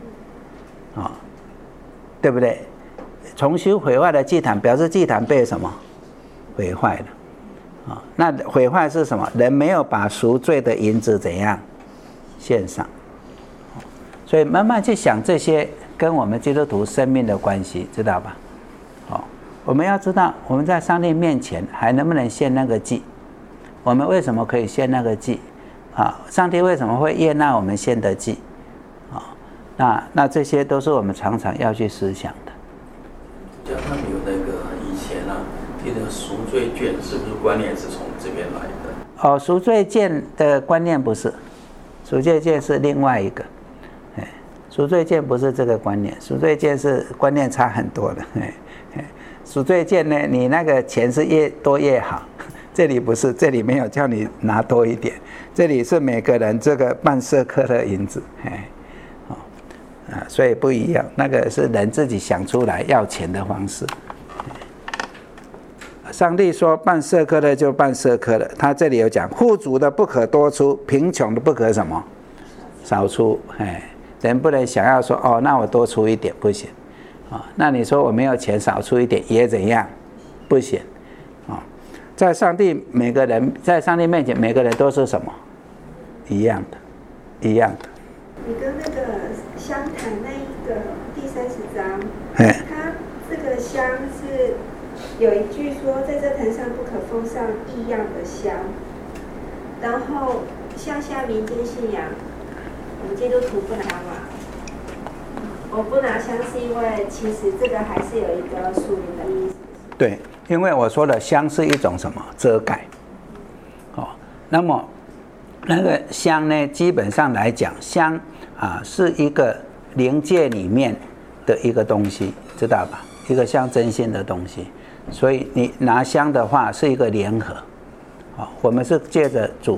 对不对？重修毁坏的祭坛，表示祭坛被什么毁坏了？那毁坏是什么？人没有把赎罪的银子怎样献上？所以慢慢去想这些跟我们基督徒生命的关系，知道吧？我们要知道我们在上帝面前还能不能献那个祭？我们为什么可以献那个祭？上帝为什么会悦纳我们献的祭？那这些都是我们常常要去思想的。 他们有那个以前这个赎罪券是不是观念是从这边来的？ 赎罪券的观念不是，赎罪券是另外一个。赎罪券不是这个观念，赎罪券是观念差很多的。赎罪券呢，你那个钱是越多越好，这里不是，这里没有叫你拿多一点，这里是每个人这个半舍客的银子。所以不一样，那个是人自己想出来要钱的方式。上帝说半舍客的就半舍客的，他这里有讲，富足的不可多出，贫穷的不可什么少出。人不能想要说那我多出一点不行，那你说我没有钱少出一点也怎样不行。在上帝每个人在上帝面前，每个人都是什么一样的，一样的。 你跟那个香坛那一个第30章，它这个香是有一句说，在这坛上不可封上异样的香。然后像现在民间信仰，我们基督徒不拿嘛，我不拿香是因为其实这个还是有一个属灵的意思。 对，因为我说的香是一种什么遮盖。那么那个香呢，基本上来讲，香是一个灵界里面的一个东西，知道吧？一个象征性的东西。所以你拿香的话是一个联合，我们是借着主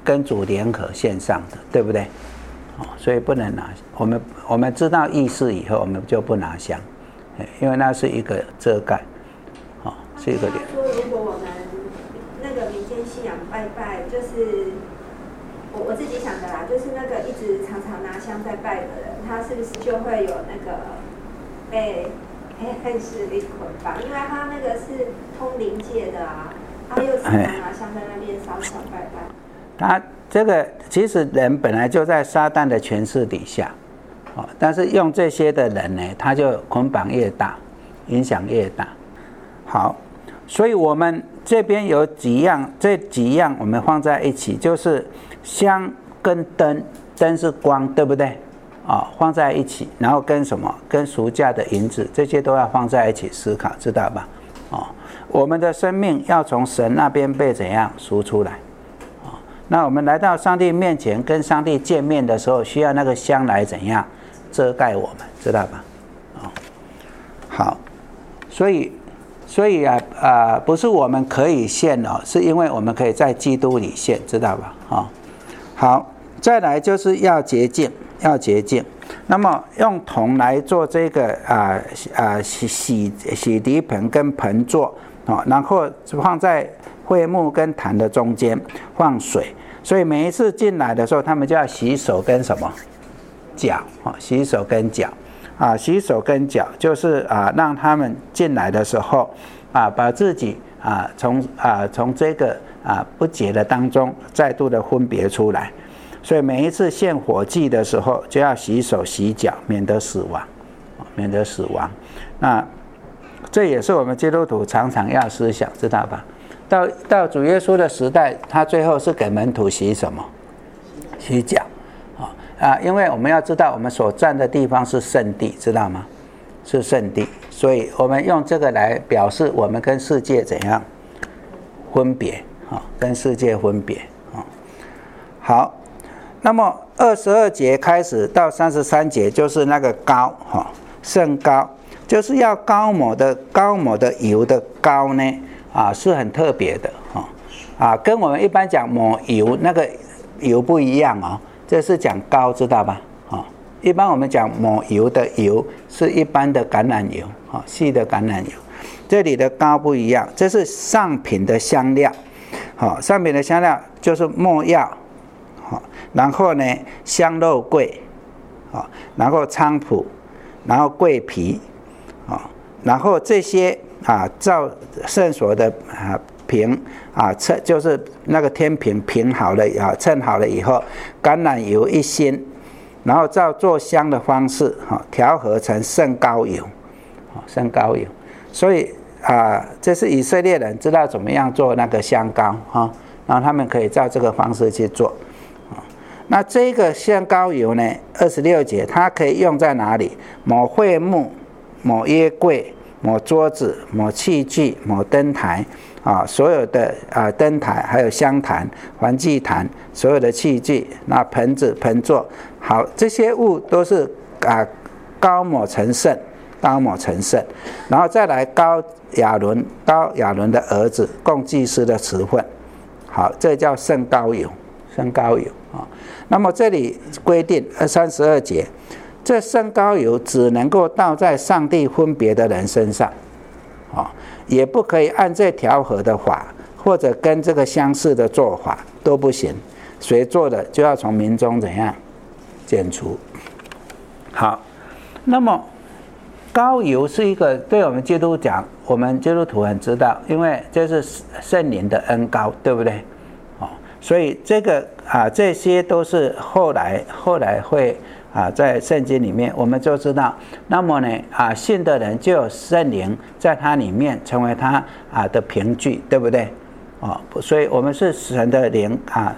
跟主联合献上的，对不对？所以不能拿。我们知道意思以后，我们就不拿香，因为那是一个遮盖，是一个点。 说如果我们那个民间信仰拜拜，就是我自己想的啦，就是那个一直常常拿香在拜的人，他是不是就会有那个被黑暗势力捆绑？因为他那个是通灵界的啊，他又常常拿香在那边烧香拜拜。 他这个其实人本来就在撒旦的权势底下，但是用这些的人呢，他就捆绑越大，影响越大。好，所以我们这边有几样，这几样我们放在一起，就是香跟灯，灯是光，对不对？放在一起，然后跟什么？跟赎价的银子，这些都要放在一起思考，知道吧？我们的生命要从神那边被怎样赎出来？那我们来到上帝面前，跟上帝见面的时候，需要那个香来怎样遮盖我们，知道吧？好，所以不是我们可以献是因为我们可以在基督里献，知道吧？好，再来就是要洁净，要洁净。那么用铜来做这个洗涤盆跟盆座，然后放在会幕跟坛的中间放水，所以每一次进来的时候，他们就要洗手跟什么脚，洗手跟脚，洗手跟脚就是让他们进来的时候把自己从这个不洁的当中再度的分别出来。所以每一次献火祭的时候，就要洗手洗脚，免得死亡，免得死亡。那这也是我们基督徒常常要思想，知道吧？到主耶稣的时代，他最后是给门徒洗什么？洗脚。因为我们要知道，我们所站的地方是圣地，知道吗？是圣地，所以我们用这个来表示我们跟世界怎样分别，跟世界分别。好，那么22节开始到33节就是那个膏，圣膏，就是要膏抹的油的膏呢，是很特别的，跟我们一般讲抹油那个油不一样哦，这是讲膏，知道吧？一般我们讲抹油的油是一般的橄榄油，细的橄榄油，这里的膏不一样，这是上品的香料，上品的香料就是没药，然后呢香肉桂，然后菖蒲，然后桂皮，然后这些照圣所的平就是那个天平平好了称好了以后，橄榄油1斤，然后照做香的方式调和成圣膏油，圣膏油。所以这是以色列人知道怎么样做那个香膏，然后他们可以照这个方式去做。那这个香膏油呢，26节它可以用在哪里？抹会幕，抹约柜，抹桌子，抹器具，抹灯台，所有的灯台，还有香坛、燔祭坛，所有的器具，那盆子、盆座，好，这些物都是膏抹成圣，膏抹成圣，然后再来膏亚伦的儿子，供祭司的职分，好，这叫圣膏油，圣膏油。那么这里规定32节，这圣膏油只能够倒在上帝分别的人身上，也不可以按这调和的法，或者跟这个相似的做法都不行。谁做的就要从民中怎样剪除。好，那么膏油是一个对我们基督讲，我们基督徒很知道，因为这是圣灵的恩膏，对不对？所以这个这些都是后来会在圣经里面我们就知道。那么呢信的人就有圣灵在他里面成为他的凭据，对不对？所以我们是神的灵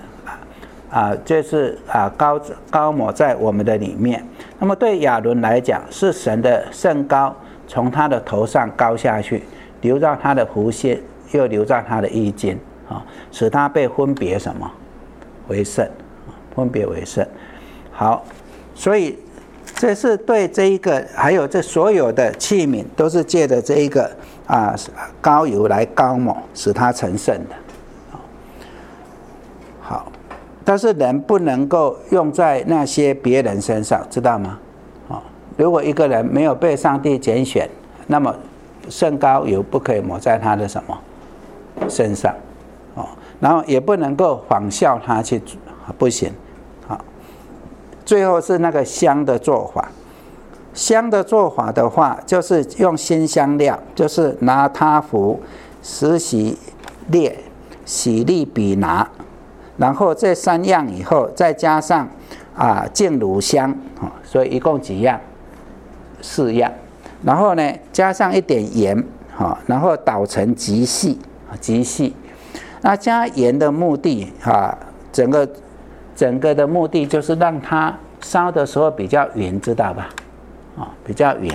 就是膏抹在我们的里面。那么对亚伦来讲，是神的圣膏从他的头上膏下去，流到他的弧线，又流到他的衣襟，使他被分别什么为圣，分别为圣。好，所以这是对这一个，还有这所有的器皿都是借着这一个膏油来膏抹，使它成圣的。好， 但是人不能够用在那些别人身上，知道吗？如果一个人没有被上帝拣选，那么圣膏油不可以抹在他的什么身上，然后也不能够仿效他去，不行。最后是那个香的做法。香的做法的话，就是用辛香料，就是拿他符、石洗列、洗利比拿，然后这3样以后，再加上净乳香，所以一共几样？4样。然后呢，加上一点盐，然后捣成极细。那加盐的目的整个的目的就是让它烧的时候比较匀，知道吧？比较匀，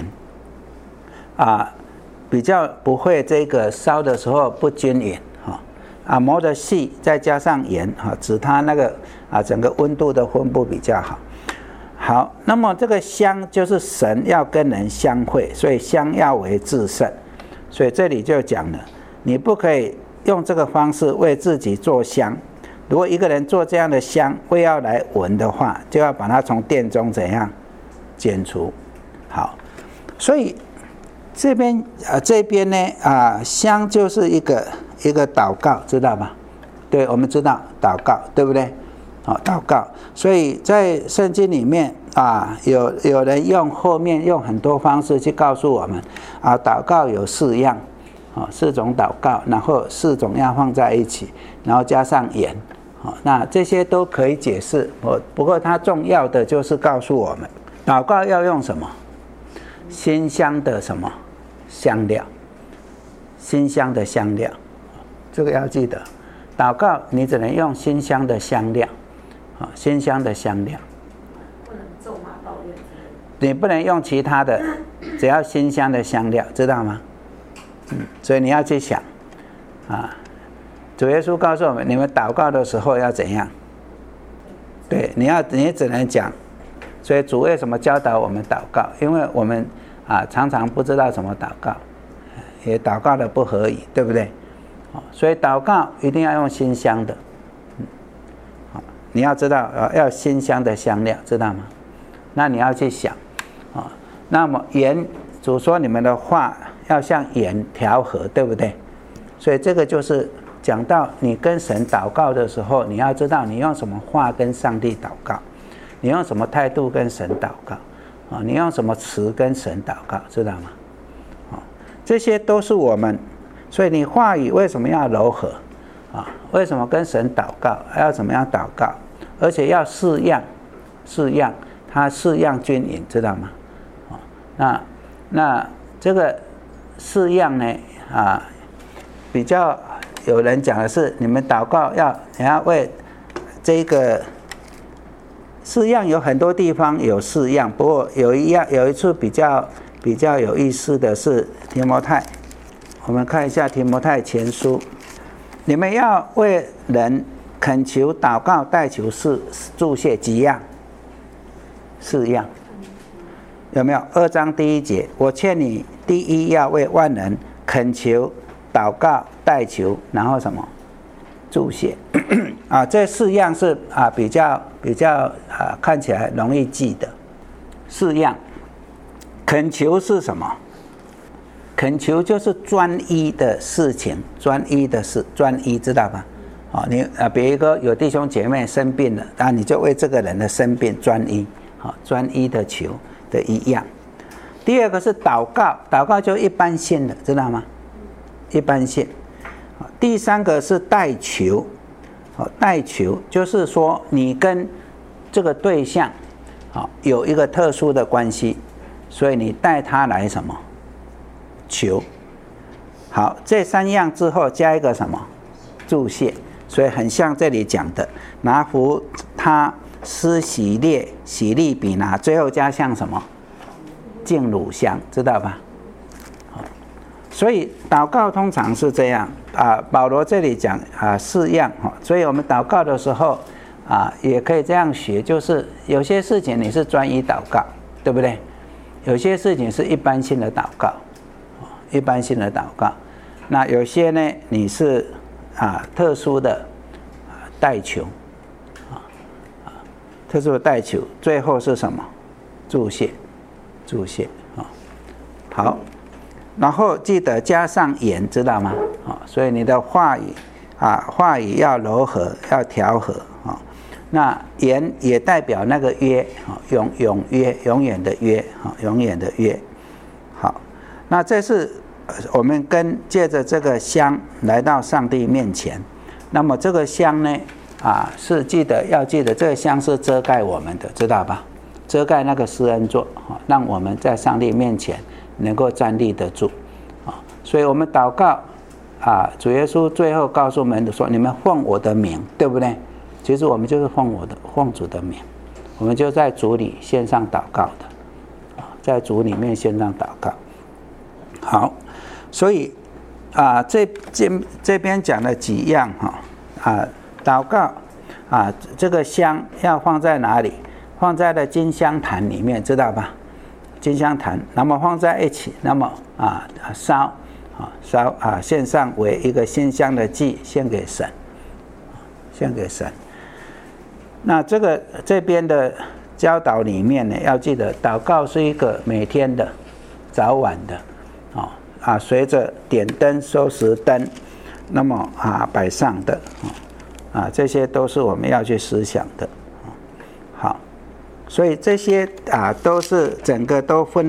比较不会这个烧的时候不均匀，磨得细，再加上盐，使它那个整个温度的分布比较好。好，那么这个香就是神要跟人相会，所以香要为至圣。所以这里就讲了，你不可以用这个方式为自己做香。如果一个人做这样的香，为要来闻的话，就要把它从殿中怎样剪除。好，所以这边呢香就是一个祷告，知道吧？对，我们知道祷告，对不对？祷告。所以在圣经里面有人后面用很多方式去告诉我们祷告有4样，4种祷告，然后4种要放在一起，然后加上盐，那这些都可以解释。不过它重要的就是告诉我们，祷告要用什么？馨香的什么香料？馨香的香料，这个要记得。祷告你只能用馨香的香料，馨香的香料， 不能咒骂抱怨之类的。你不能用其他的，只要馨香的香料，知道吗？所以你要去想主耶稣告诉我们，你们祷告的时候要怎样？对，你只能讲。所以主为什么教导我们祷告？因为我们常常不知道怎么祷告，也祷告的不合宜，对不对？所以祷告一定要用馨香的。你要知道要馨香的香料，知道吗？那你要去想那么盐，主说你们的话要像盐调和，对不对？所以这个就是讲到你跟神祷告的时候，你要知道你用什么话跟上帝祷告，你用什么态度跟神祷告你用什么词跟神祷告，知道吗？这些都是我们，所以你话语为什么要柔和为什么跟神祷告要怎么样祷告？而且要4样，它4样均匀，知道吗？那这个4样呢比较有人讲的是，你们祷告你要为这个4样，有很多地方有4样，不过有一处比较有意思的是提摩太，我们看一下提摩太前书，你们要为人恳求、祷告、代求、祝谢几样？4样，有没有？2章第1节，我劝你第一要为万人恳求、祷告、代求，然后什么？祝谢这4样是比较看起来容易记的4样。恳求是什么？恳求就是专一的事情，专一知道吧？你比如说有弟兄姐妹生病了，你就为这个人的生病专一的求的一样。第2个是祷告，祷告就一般性的，知道吗？一般性。第3个是代求，代求就是说你跟这个对象有一个特殊的关系，所以你带他来什么？求。好，这3样之后加一个什么？祝谢。所以很像这里讲的，拿符他施洗列、洗利比拿，最后加上什么？净乳香，知道吧？所以祷告通常是这样保罗这里讲4样所以我们祷告的时候也可以这样学，就是有些事情你是专一祷告，对不对？有些事情是一般性的祷告，那有些呢你是特殊的代求特殊代求，最后是什么？注解啊。好，然后记得加上言，知道吗？啊，所以你的话语要柔和，要调和啊。那言也代表那个约啊，永约，永远的约啊，永远的约。好，那这是我们借着这个香来到上帝面前。那么这个香呢，是要记得这个香是遮盖我们的，知道吧？遮盖那个施恩座，让我们在上帝面前能够站立得住。所以我们祷告主耶稣最后告诉门徒说：“你们奉我的名，对不对？”其实我们就是奉主的名，我们就在主里线上祷告的，在主里面线上祷告。好，所以这边讲了几样祷告这个香要放在哪里？放在了金香坛里面，知道吧？金香坛，那么放在一起，那么烧献上为一个馨香的祭，献给神。那这边的教导里面呢，要记得祷告是一个每天的、早晚的，随着点灯、收拾灯，那么摆上的，这些都是我们要去思想的。好，所以这些都是整个都吩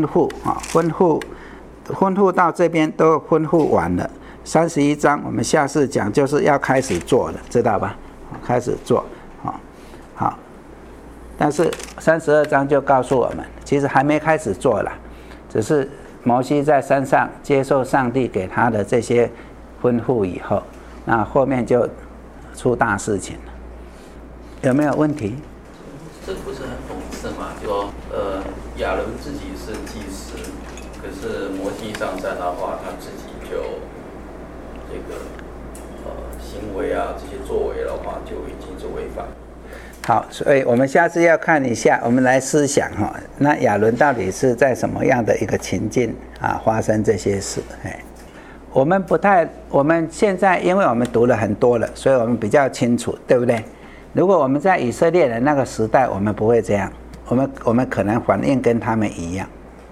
咐到这边都吩咐完了。31章我们下次讲就是要开始做了，知道吧？开始做。好，但是32章就告诉我们，其实还没开始做了，只是摩西在山上接受上帝给他的这些吩咐以后，那后面就出大事情了。有没有问题？ 这不是很讽刺吗？就说亚伦自己是祭司，可是摩西上山的话，他自己就这个行为这些作为的话，就已经是违反。 好，所以我们下次要看一下，我们来思想那亚伦到底是在什么样的一个情境发生这些事？我们现在因为我们读了很多了，所以我们比较清楚，对不对？如果我们在以色列人那个时代，我们不会这样，我们可能反应跟他们一样。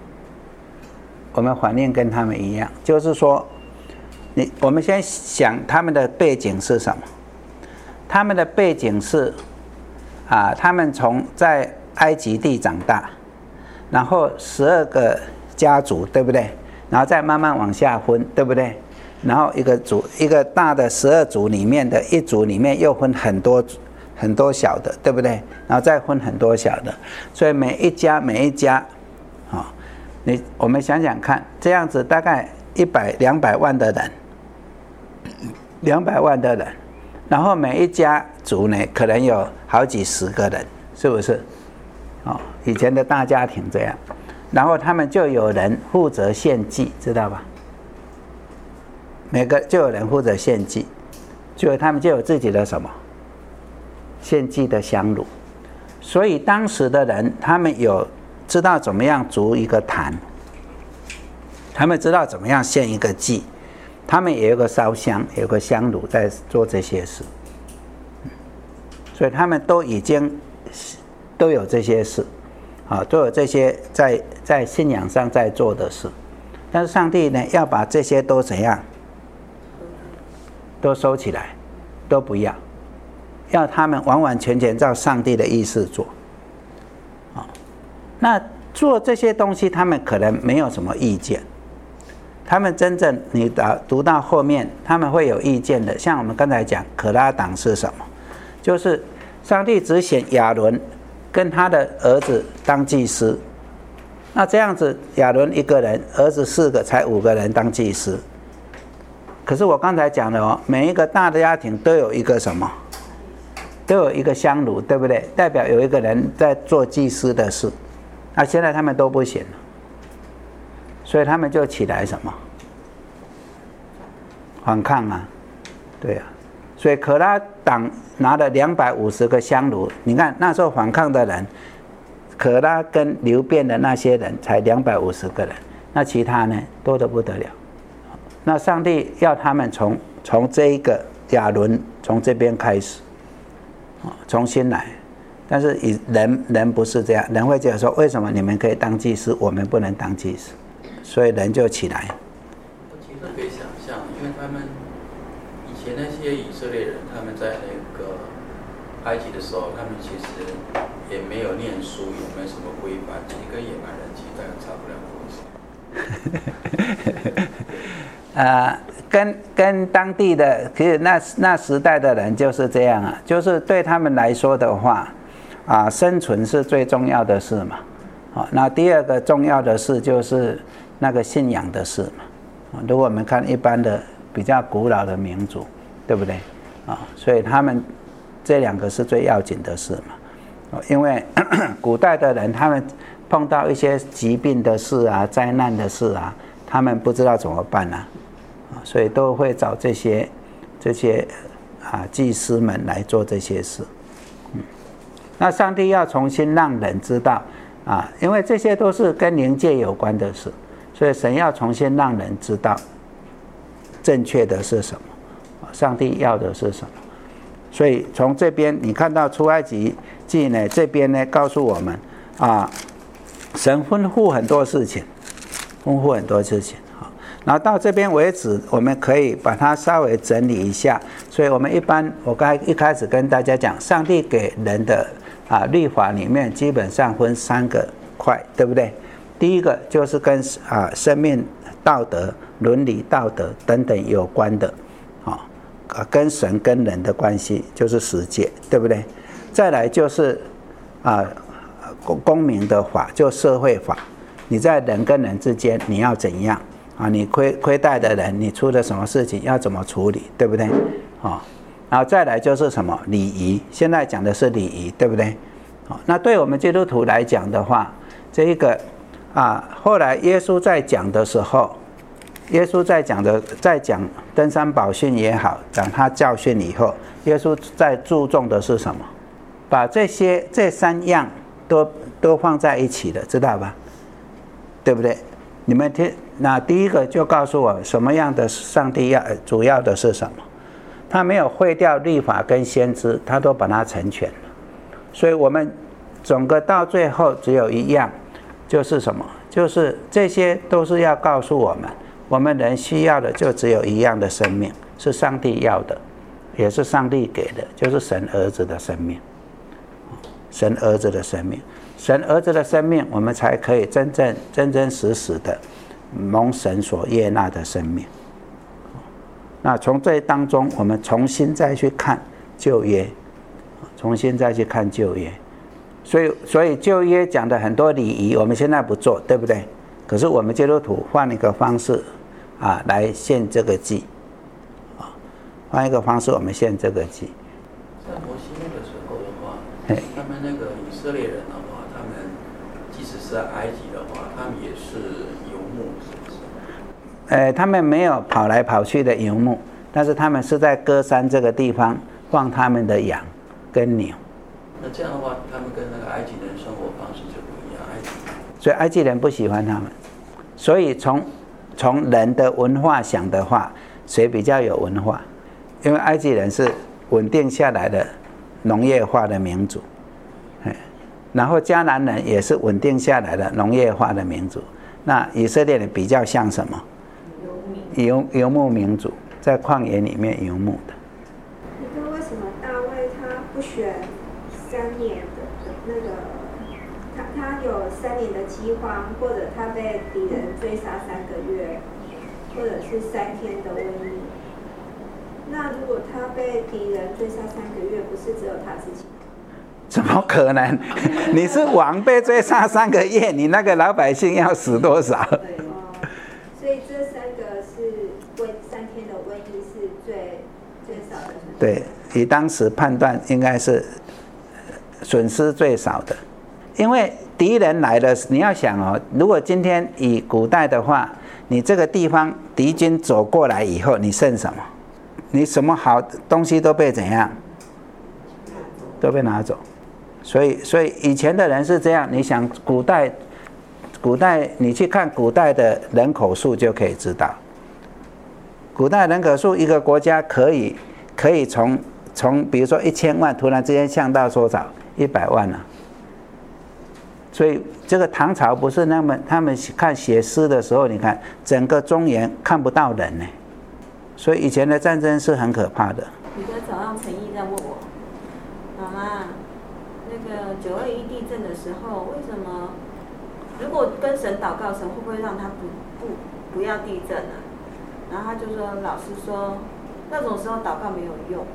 就是说，我们先想他们的背景是什么？他们的背景是他们在埃及地长大，然后12个家族，对不对？然后再慢慢往下分，对不对？然后一个大的12族里面的一族里面又分很多小的，对不对？然后再分很多小的，所以每一家我们想想看，这样子大概200万的人，200万的人，然后每一家族呢可能有好几十个人，是不是？以前的大家庭这样，然后他们就有人负责献祭，知道吧？每个就有人负责献祭，就他们就有自己的什么献祭的香炉，所以当时的人他们有知道怎么样筑一个坛，他们知道怎么样献一个祭，他们也有个烧香，有个香炉在做这些事，所以他们都已经都有这些事，都有这些在信仰上在做的事，但是上帝呢要把这些都怎样，都收起来，都不要，要他们完完全全照上帝的意思做。那做这些东西他们可能没有什么意见，他们真正你读到后面他们会有意见的。像我们刚才讲可拉党是什么，就是上帝只选亚伦跟他的儿子当祭司，那这样子亚伦一个人，儿子4个，才5个人当祭司。可是我刚才讲了每一个大的家庭都有一个什么，都有一个香炉，对不对？代表有一个人在做祭司的事。那现在他们都不行了，所以他们就起来什么反抗对所以可拉党拿了250个香炉，你看那时候反抗的人，可拉跟流变的那些人才250个人，那其他呢多得不得了。那上帝要他们从这一个亚伦从这边开始，重新来， 但是人不是这样，人会觉得说，为什么你们可以当祭司，我们不能当祭司？所以人就起来。 其实可以想象，因为他们以前那些以色列人，他们在那个埃及的时候，他们其实也没有念书，也没有什么规范，其实跟野蛮人其实大概差不了多少。跟当地的，其实那时代的人就是这样啊，就是对他们来说的话，生存是最重要的事嘛。那第二个重要的事就是那个信仰的事嘛。如果我们看一般的比较古老的民族，对不对？所以他们这两个是最要紧的事嘛。因为古代的人他们碰到一些疾病的事啊、灾难的事啊，他们不知道怎么办啊，所以都会找这些祭司们来做这些事。那上帝要重新让人知道因为这些都是跟灵界有关的事，所以神要重新让人知道正确的是什么，上帝要的是什么。所以从这边你看到出埃及记呢，这边呢告诉我们神吩咐很多事情，然后到这边为止，我们可以把它稍微整理一下。所以我们我刚才一开始跟大家讲，上帝给人的律法里面基本上分3个块，对不对？第一个就是跟生命、道德、伦理、道德等等有关的，跟神跟人的关系就是10诫，对不对？再来就是公民的法，就社会法，你在人跟人之间你要怎样你亏待的人，你出了什么事情要怎么处理，对不对？然后再来就是什么礼仪，现在讲的是礼仪，对不对？那对我们基督徒来讲的话，这一个后来耶稣在讲的时候，耶稣在讲登山宝训也好，讲他教训以后，耶稣在注重的是什么？把这3样都放在一起的，知道吧？对不对？你们听，那第一个就告诉我什么样的上帝主要的是什么？他没有废掉律法跟先知，他都把它成全了。所以我们整个到最后只有一样，就是什么？就是这些都是要告诉我们人需要的就只有一样的生命，是上帝要的，也是上帝给的，就是神儿子的生命。神儿子的生命，神儿子的生命，我们才可以真真实实的蒙神所悦纳的生命。那从这当中，我们重新再去看旧约，所以旧约讲的很多礼仪，我们现在不做，对不对？可是我们基督徒换一个方式来献这个祭，换一个方式我们献这个祭。在摩西那个时候的话，他们那个以色列人的话，他们即使是在埃及的话，他们也是游牧，是不是？他们没有跑来跑去的游牧，但是他们是在歌山这个地方放他们的羊跟牛。那这样的话，他们跟那个埃及人生活方式就不一样。所以埃及人不喜欢他们，所以从人的文化想的话，谁比较有文化？因为埃及人是稳定下来的农业化的民族，然后迦南人也是稳定下来的农业化的民族。那以色列人比较像什么？游牧民族，在旷野里面游牧的。 你知道为什么大卫他不选3年的那个？他有3年的饥荒，或者他被敌人追杀3个月，或者是3天的瘟疫。那如果他被敌人追杀3个月，不是只有他自己？ 怎么可能？你是王被追杀3个月，你那个老百姓要死多少？ 所以这3个是3天的瘟疫是最少的。 对，以当时判断应该是损失最少的，因为敌人来了，你要想如果今天以古代的话，你这个地方敌军走过来以后，你剩什么？你什么好东西都被怎样？都被拿走。所以以前的人是这样，你想古代你去看古代的人口数就可以知道，古代人口数一个国家可以从比如说1000万突然之间降到多少 100万啊。所以这个唐朝不是他们看写诗的时候，你看整个中原看不到人呢，所以以前的战争是很可怕的。 你的早上陈毅在问我，妈妈，那个921地震的时候，为什么如果跟神祷告，神会不会让他不要地震啊？然后他就说，老师说那种时候祷告没有用。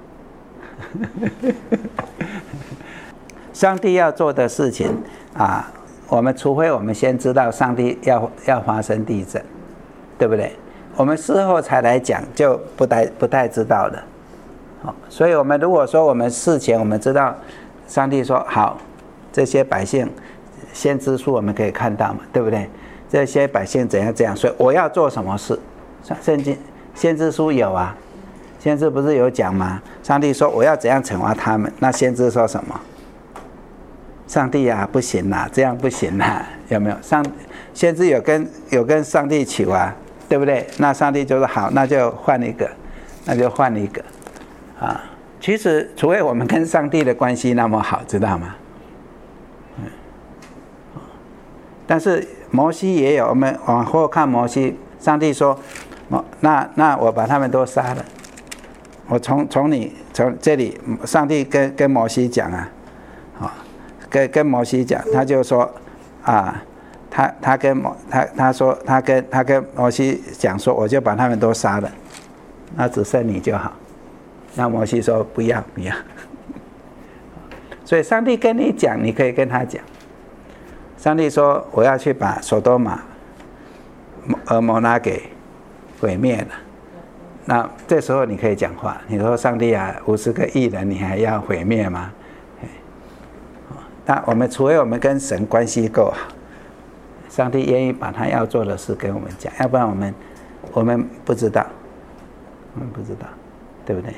上帝要做的事情啊，我们除非我们先知道上帝要发生地震，对不对？我们事后才来讲，就不太知道了。所以我们如果说我们事前我们知道，上帝说好，这些百姓先知书我们可以看到嘛，对不对？这些百姓怎样，所以我要做什么事？圣经先知书有啊，先知不是有讲吗？上帝说我要怎样惩罚他们，那先知说什么？上帝啊，不行啦，这样不行啦，有没有？先知有跟上帝求啊，对不对？那上帝就说好，那就换一个啊。其实除非我们跟上帝的关系那么好，知道吗？但是摩西也有，我们往后看摩西，上帝说，那我把他们都杀了。我从这里，上帝跟摩西讲啊，跟摩西讲，他就说啊，他说他跟摩西讲说，我就把他们都杀了，那只剩你就好。那摩西说不要。所以上帝跟你讲，你可以跟他讲。上帝说我要去把索多玛、蛾摩拉给毁灭了。那这时候你可以讲话，你说上帝啊，50个义人你还要毁灭吗？那我们除非我们跟神关系够好，上帝愿意把他要做的事跟我们讲，要不然我们不知道，对不对？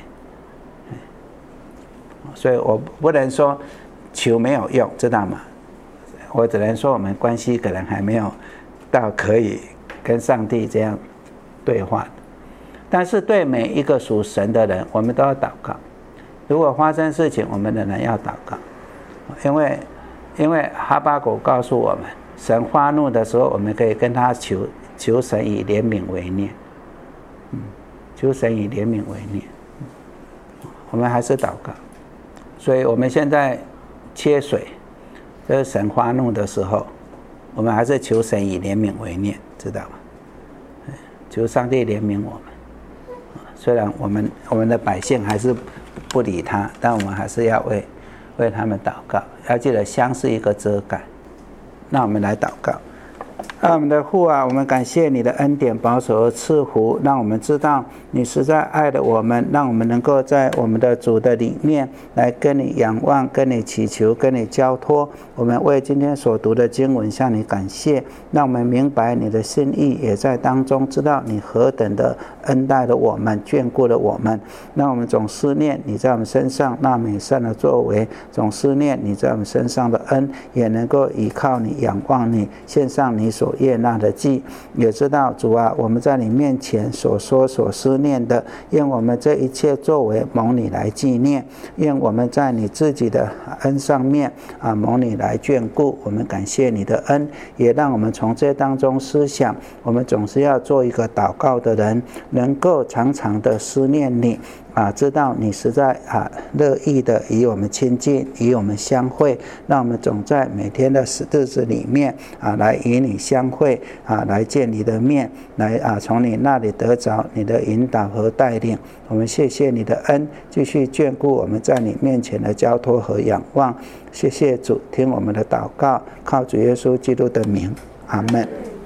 所以我不能说求没有用，知道吗？我只能说我们关系可能还没有到可以跟上帝这样对话的。但是对每一个属神的人，我们都要祷告。如果发生事情，我们仍然要祷告，因为哈巴谷告诉我们，神发怒的时候，我们可以跟他求神以怜悯为念，求神以怜悯为念。我们还是祷告。所以我们现在缺水，这是神发怒的时候，我们还是求神以怜悯为念，知道吗？求上帝怜悯我们。虽然我们的百姓还是不理他，但我们还是要为他们祷告。要记得香是一个遮盖。那我们来祷告。我们的父啊，我们感谢你的恩典、保守和赐福，让我们知道你实在爱的我们，让我们能够在我们的主的里面来跟你仰望、跟你祈求、跟你交托。我们为今天所读的经文向你感谢，让我们明白你的心意，也在当中知道你何等的恩待了我们、眷顾了我们。让我们总思念你在我们身上那美善的作为，总思念你在我们身上的恩，也能够依靠你、仰望你，献上你所悦纳的祭。也知道主啊，我们在你面前所说所思念的，愿我们这一切作为蒙你来纪念，愿我们在你自己的恩上面蒙你来眷顾。我们感谢你的恩，也让我们从这当中思想，我们总是要做一个祷告的人，能够常常的思念你知道你实在乐意的与我们亲近，与我们相会，让我们总在每天的日子里面来与你相会来见你的面，来从你那里得着你的引导和带领。我们谢谢你的恩，继续眷顾我们在你面前的交托和仰望。谢谢主，听我们的祷告，靠主耶稣基督的名，阿们。